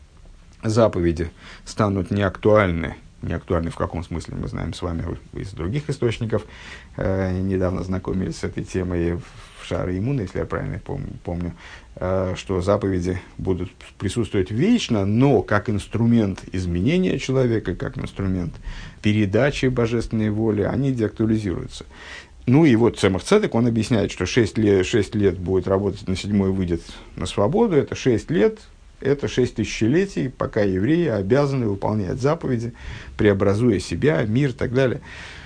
заповеди станут неактуальны. Неактуальны в каком смысле, мы знаем с вами из других источников. Э, недавно знакомились с этой темой в Шааре Имуна, если я правильно пом- помню, э, что заповеди будут присутствовать вечно, но как инструмент изменения человека, как инструмент передачи божественной воли, они деактуализируются. Ну и вот Цемах Цедек, он объясняет, что шесть лет, шесть лет будет работать, на седьмой выйдет на свободу, это шесть лет, это шесть тысячелетий, пока евреи обязаны выполнять заповеди, преобразуя себя, мир и так далее.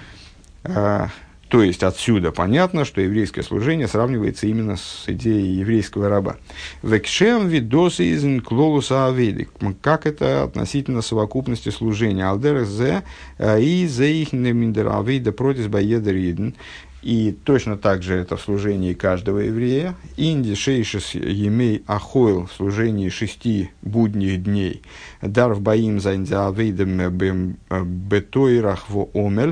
А, то есть, отсюда понятно, что еврейское служение сравнивается именно с идеей еврейского раба. «Векшем видосы из клолуса аведик». Как это относительно совокупности служения? «Алдерах зе и зе их неминдер авейда протис баедер иден». И точно так же это в служении каждого еврея. Инди шейшес емей ахойл в служении шести будних дней. Дарв баим зайнзя авейдем бетойрах во омель.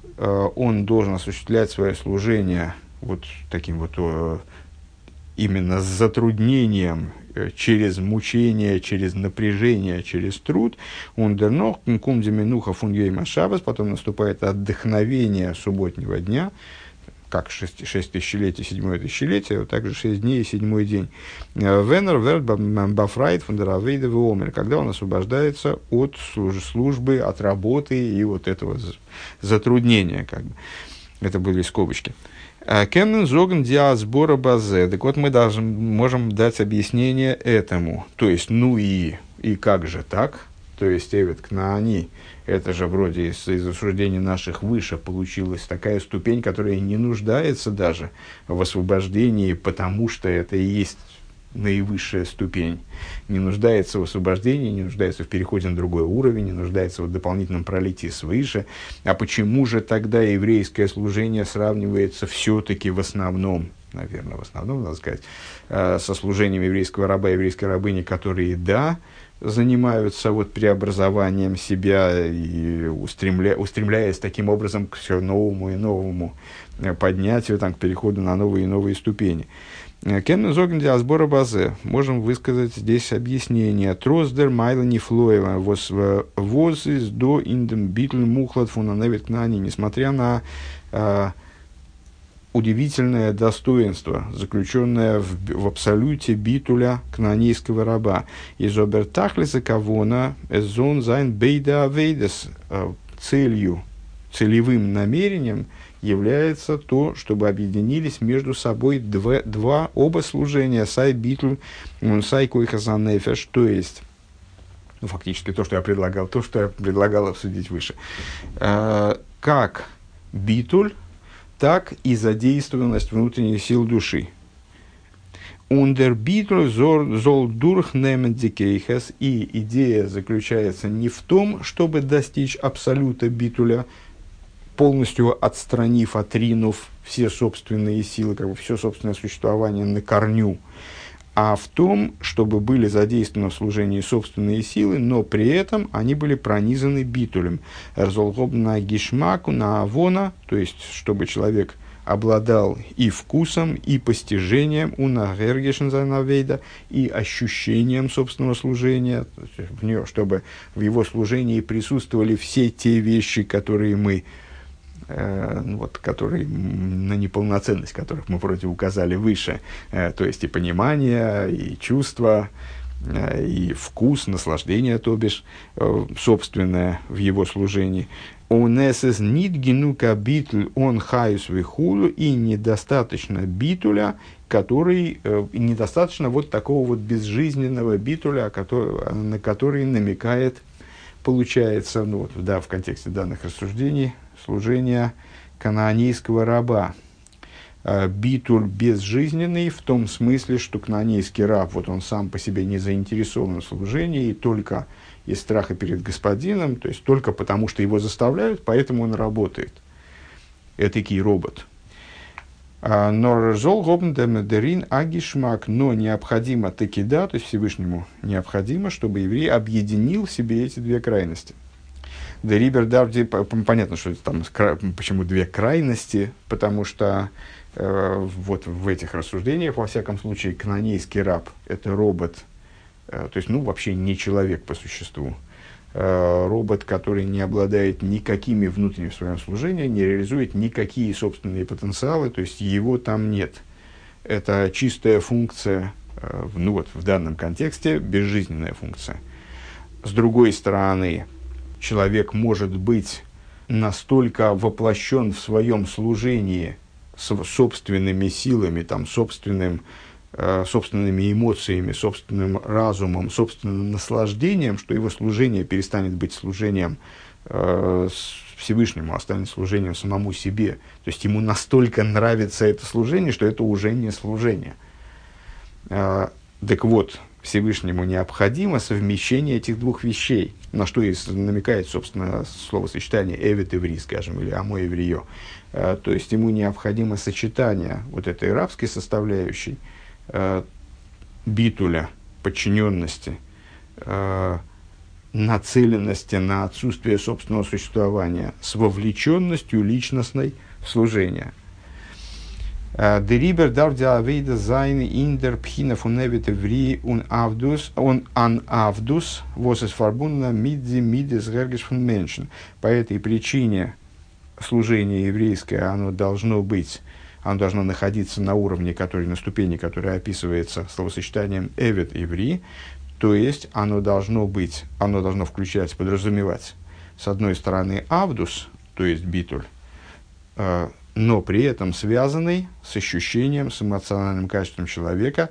Он должен осуществлять свое служение вот таким вот именно с затруднением, через мучение, через напряжение, через труд. Он дернох кум деминуха фунгей машабас. Потом наступает отдохновение субботнего дня. Как шесть, шесть тысячелетий, седьмое тысячелетие, вот также шесть дней и седьмой день. Венер верт бафрайт фундеравейда вомер, когда он освобождается от службы, от работы и вот этого затруднения, как бы. Это были скобочки. Кемнен зоген диасбора базе. Так вот, мы даже можем дать объяснение этому. То есть, ну и, и как же так? То есть, Эвет Кнаани, это же вроде из, из рассуждений наших выше получилась такая ступень, которая не нуждается даже в освобождении, потому что это и есть наивысшая ступень. Не нуждается в освобождении, не нуждается в переходе на другой уровень, не нуждается в дополнительном пролитии свыше. А почему же тогда еврейское служение сравнивается все-таки в основном, наверное, в основном, надо сказать, со служением еврейского раба и еврейской рабыни, которые, да, занимаются вот преобразованием себя и устремля, устремляясь таким образом к все новому и новому поднятию, там, к переходу на новые и новые ступени. Кеннен зоген для сбора базе. Можем высказать здесь объяснение. Троздер майла нефлоева воз из до индем битл мухлад фунаневит кнани. Несмотря на а, удивительное достоинство, заключенное в, в абсолюте битуля кнаанейского раба. Из обертахлиса кавона эзон зайн бейда авейдес. Целью, целевым намерением является то, чтобы объединились между собой два, два оба служения, сай битуль, сай койхазанефеш, то есть, ну, фактически то, что я предлагал, то, что я предлагал обсудить выше. Э, как битуль, так и задействованность внутренних сил души. Ундер битл зол дурхнемен дикейхес. И идея заключается не в том, чтобы достичь абсолюта битуля, полностью отстранив, отринув все собственные силы, как бы все собственное существование на корню, а в том, чтобы были задействованы в служении собственные силы, но при этом они были пронизаны битулем. Эрзолгоб на гишмаку, на авона, то есть, чтобы человек обладал и вкусом, и постижением у нагергешензайнавейда, и ощущением собственного служения, в нее, чтобы в его служении присутствовали все те вещи, которые мы, э, вот, которые, на неполноценность которых мы вроде указали выше, э, то есть и понимание, и чувство, э, и вкус, наслаждение, то бишь, э, собственное в его служении. Унесес нит генука битуль он хаюс вихулу, и недостаточно битуля, который, э, недостаточно вот такого вот безжизненного битуля, который, на который намекает, получается, ну, вот, да, в контексте данных рассуждений, служение канаанейского раба. Э, битуль безжизненный в том смысле, что канаанейский раб, вот он сам по себе не заинтересован в служении, и только из страха перед господином, то есть только потому, что его заставляют, поэтому он работает. Этакий робот. Но агишмак, но необходимо таки да, то есть Всевышнему необходимо, чтобы еврей объединил в себе эти две крайности. Дерибер давди, понятно, что это там, почему две крайности, потому что э, вот в этих рассуждениях, во всяком случае, кананейский раб – это робот, то есть, ну, вообще не человек по существу. Робот, который не обладает никакими внутренними в своем служении, не реализует никакие собственные потенциалы, то есть его там нет. Это чистая функция, ну вот в данном контексте, безжизненная функция. С другой стороны, человек может быть настолько воплощен в своем служении с собственными силами, там, собственным собственными эмоциями, собственным разумом, собственным наслаждением, что его служение перестанет быть служением э, Всевышнему, а станет служением самому себе. То есть ему настолько нравится это служение, что это уже не служение. Э, так вот, Всевышнему необходимо совмещение этих двух вещей, на что и намекает, собственно, словосочетание «эвет иври», скажем, или «амо ивриё». Э, то есть ему необходимо сочетание вот этой рабской составляющей, битуля, подчиненности, э, нацеленности на отсутствие собственного существования с вовлеченностью личностной в служение. Дерибер давдя авейда зайны индер пхина фуневит еври он авдус он ан авдус восес фарбунна мидзи мидес гергеш фун меншен. По этой причине служение еврейское, оно должно быть, оно должно находиться на уровне, который, на ступени, которая описывается словосочетанием «эвет иври», то есть оно должно быть, оно должно включать, подразумевать, с одной стороны, авдус, то есть битуль, э, но при этом связанный с ощущением, с эмоциональным качеством человека,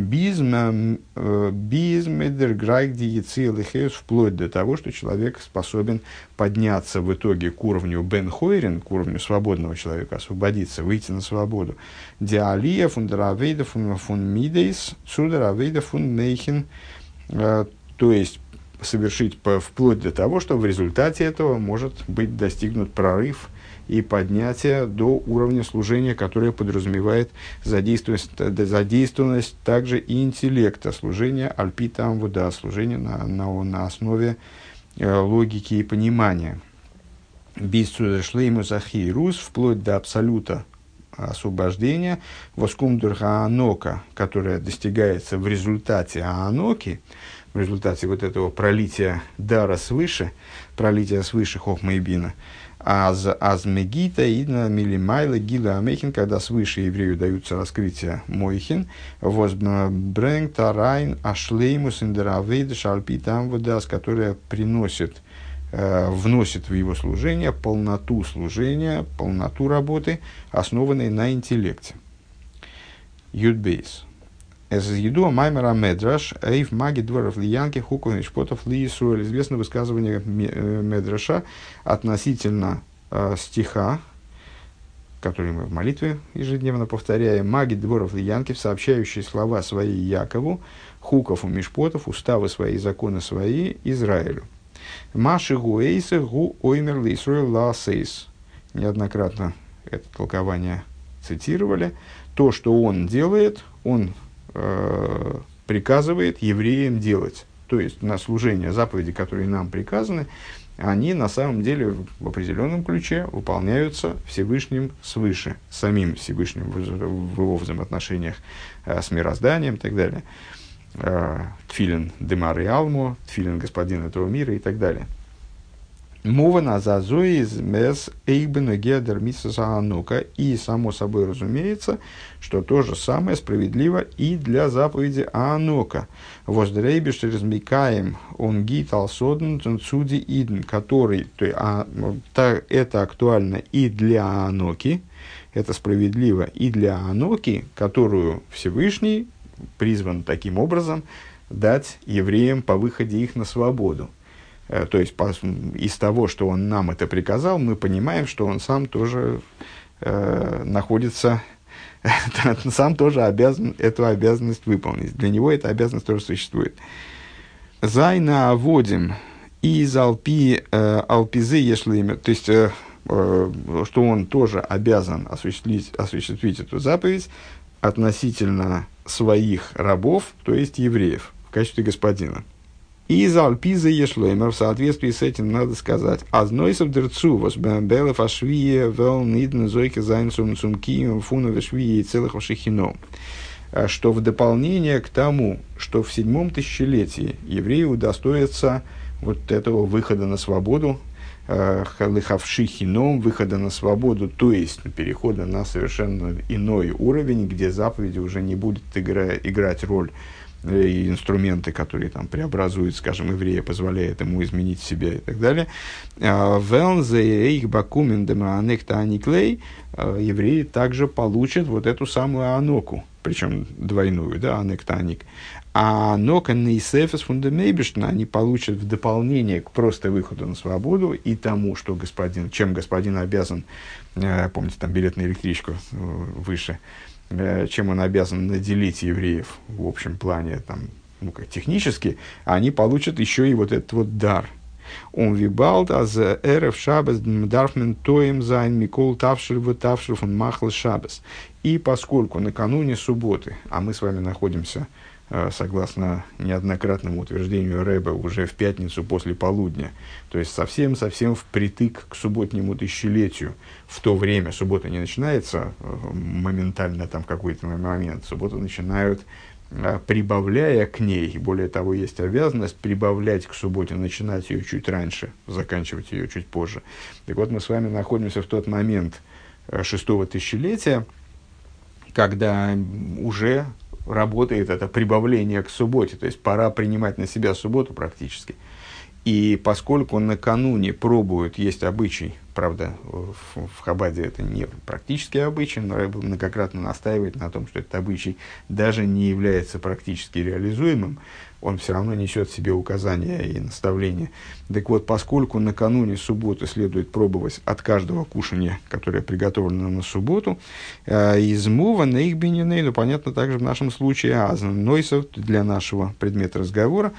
вплоть до того, что человек способен подняться в итоге к уровню бен хойрен, к уровню свободного человека, освободиться, выйти на свободу. Диалия фундеравейда фун мидейс, цудеравейда фун нейхен, то есть совершить вплоть до того, что в результате этого может быть достигнут прорыв и поднятие до уровня служения, которое подразумевает задействованность, задействованность также и интеллекта, служение альпита амвуда, служение на, на, на основе э, логики и понимания. Бисцу шлейму захи рус, вплоть до абсолюта освобождения, воскумдурха анока, которое достигается в результате аноки, в результате вот этого пролития дара свыше, пролития свыше хохма и бина, Аз, аз мегита идна милимайла гила амехин, когда свыше еврею даются раскрытия мойхин, возбрэнг тарайн ашлеймус индеравейда шальпитам водас, которая приносит, э, вносит в его служение полноту служения, полноту работы, основанной на интеллекте. Юдбейс. Из еду маймера медраш, эйв маги дворов лиянки хуков и шпотов лиисуэль. Известно высказывание медраша относительно э, стиха который мы в молитве ежедневно повторяем, маги дворов и янкив, сообщающие слова свои Якову, хуков у мишпотов, уставы свои, законы свои Израилю. Маши гуэйсы гу оймер лисруэл лаасейс. Неоднократно это толкование цитировали. То, что он делает, он э, приказывает евреям делать. То есть на служение, заповеди, которые нам приказаны, они на самом деле в определенном ключе выполняются Всевышним свыше, самим Всевышним в, в его взаимоотношениях э, с мирозданием и так далее. Э, тфилин демар и алмо, тфилин господин этого мира и так далее. Мова на зазои из мес эйбена гедер мисса анука. И, само собой разумеется, что то же самое справедливо и для заповеди Анока. Воздрейбиш через Микаем он гит алсоден цуди иден, который, то есть, а, та, это актуально и для Аноки, это справедливо и для Аноки, которую Всевышний призван таким образом дать евреям по выходе их на свободу. То есть, по, из того, что он нам это приказал, мы понимаем, что он сам тоже э, находится, сам тоже обязан эту обязанность выполнить. Для него эта обязанность тоже существует. Зайна аводим из алпи алпизы ешлеймер, то есть, э, э, что он тоже обязан осуществить, осуществить эту заповедь относительно своих рабов, то есть евреев, в качестве господина. Из Альпиза Ешлоймер, в соответствии с этим надо сказать, «Азнойсов дерцу, возбэмбэлэф ашвие вэл нидн зойке зайнцум цумкием фунове швие и целых вашихином», что в дополнение к тому, что в седьмом тысячелетии евреи удостоятся вот этого выхода на свободу, халыхавшихином, выхода на свободу, то есть перехода на совершенно иной уровень, где заповеди уже не будут игра, играть роль, и инструменты, которые там преобразуют, скажем, еврея, позволяют ему изменить себя и так далее. Евреи также получат вот эту самую аноку, причем двойную, да, анектаник. А анока нейсефес фундамейбишна они получат в дополнение к просто выходу на свободу и тому, что господин, чем господин обязан, помните, там билет на электричку выше, чем он обязан наделить евреев в общем плане, там, ну, как технически, они получат еще и вот этот вот дар. Он вибалт аз эрев шабес дарфмен тоем зайн микол тавшир в тавшир фон махл шабес. И поскольку накануне субботы, а мы с вами находимся, согласно неоднократному утверждению Ребе, уже в пятницу после полудня, то есть совсем-совсем впритык к субботнему тысячелетию, в то время суббота не начинается моментально, там какой-то момент, субботу начинают, прибавляя к ней, более того, есть обязанность прибавлять к субботе, начинать ее чуть раньше, заканчивать ее чуть позже. Так вот, мы с вами находимся в тот момент шестого тысячелетия, когда уже работает это прибавление к субботе, то есть пора принимать на себя субботу практически. И поскольку накануне пробуют, есть обычай, правда, в, в Хабаде это не практический обычай, но Рэбе многократно настаивает на том, что этот обычай даже не является практически реализуемым, он все равно несет в себе указания и наставления. Так вот, поскольку накануне субботы следует пробовать от каждого кушания, которое приготовлено на субботу, из мува на их бениней, ну, понятно, также в нашем случае азнойсов, для нашего предмета разговора,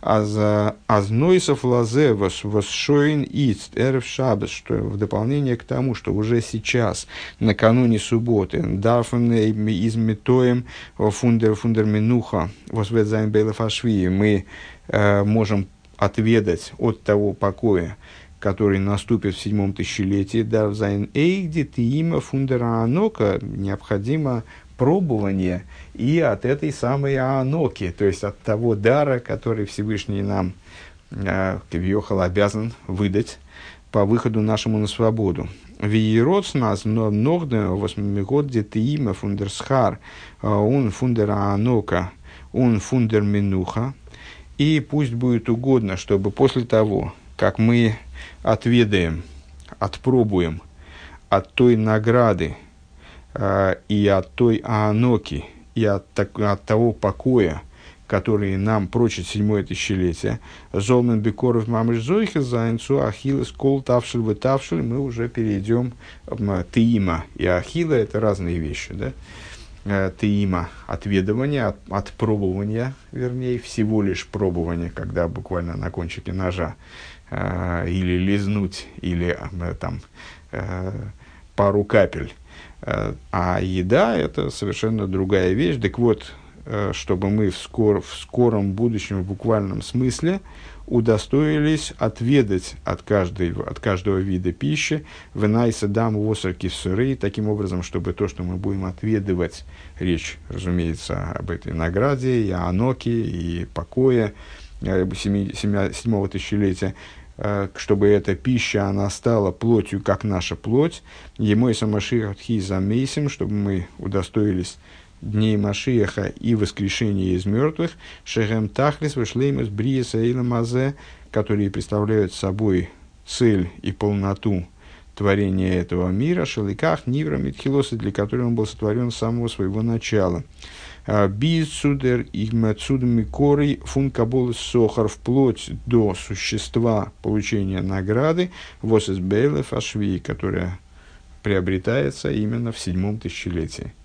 азнойсов лазе восшоин иц эрф шабес, что в дополнение к тому, что уже сейчас, накануне субботы, дарфен изметоем фундер фундер минуха возведзайн бейлеф ашви, мы э, можем отведать от того покоя, который наступит в седьмом тысячелетии, дарзайн эйгдит и имя фундера анока, необходимо пробование и от этой самой аноки, то есть от того дара, который Всевышний нам э, Кавьехал обязан выдать по выходу нашему на свободу. Виероц нас ногде восьмигод дит имя фундерсхар, он фундера анока, он фундер минуха, и пусть будет угодно, чтобы после того, как мы отведаем, отпробуем от той награды э, и от той аноки, и от, от того покоя, которые нам прочат седьмое тысячелетие. Золмен бекоров мамыш зойхе зайнцу ахиллес кол тавшель вы тавшель. Мы уже перейдем в тиима и ахилла. Это разные вещи, да? Тиима – отведывание, от, отпробование, вернее, всего лишь пробование, когда буквально на кончике ножа э, или лизнуть, или э, там э, пару капель. А еда – это совершенно другая вещь. Так вот, чтобы мы в, скор, в скором будущем, в буквальном смысле, удостоились отведать от, каждой, от каждого вида пищи венайса дам восарки сыры, таким образом, чтобы то, что мы будем отведывать, речь, разумеется, об этой награде, и аноке, и покое семи, семи, седьмого тысячелетия, чтобы эта пища, она стала плотью, как наша плоть, ему и самашиах тхи замейсим, чтобы мы удостоились дней Машиаха и воскрешения из мертвых, шехем тахлис вышлеймус бриеса и ламазе, которые представляют собой цель и полноту творения этого мира, шеликах, нивра, митхилоса, для которого он был сотворен с самого своего начала. Бицудер игмацудами корой фун каболы сохар, вплоть до существа получения награды восэс бейлев ашви, которая приобретается именно в седьмом тысячелетии.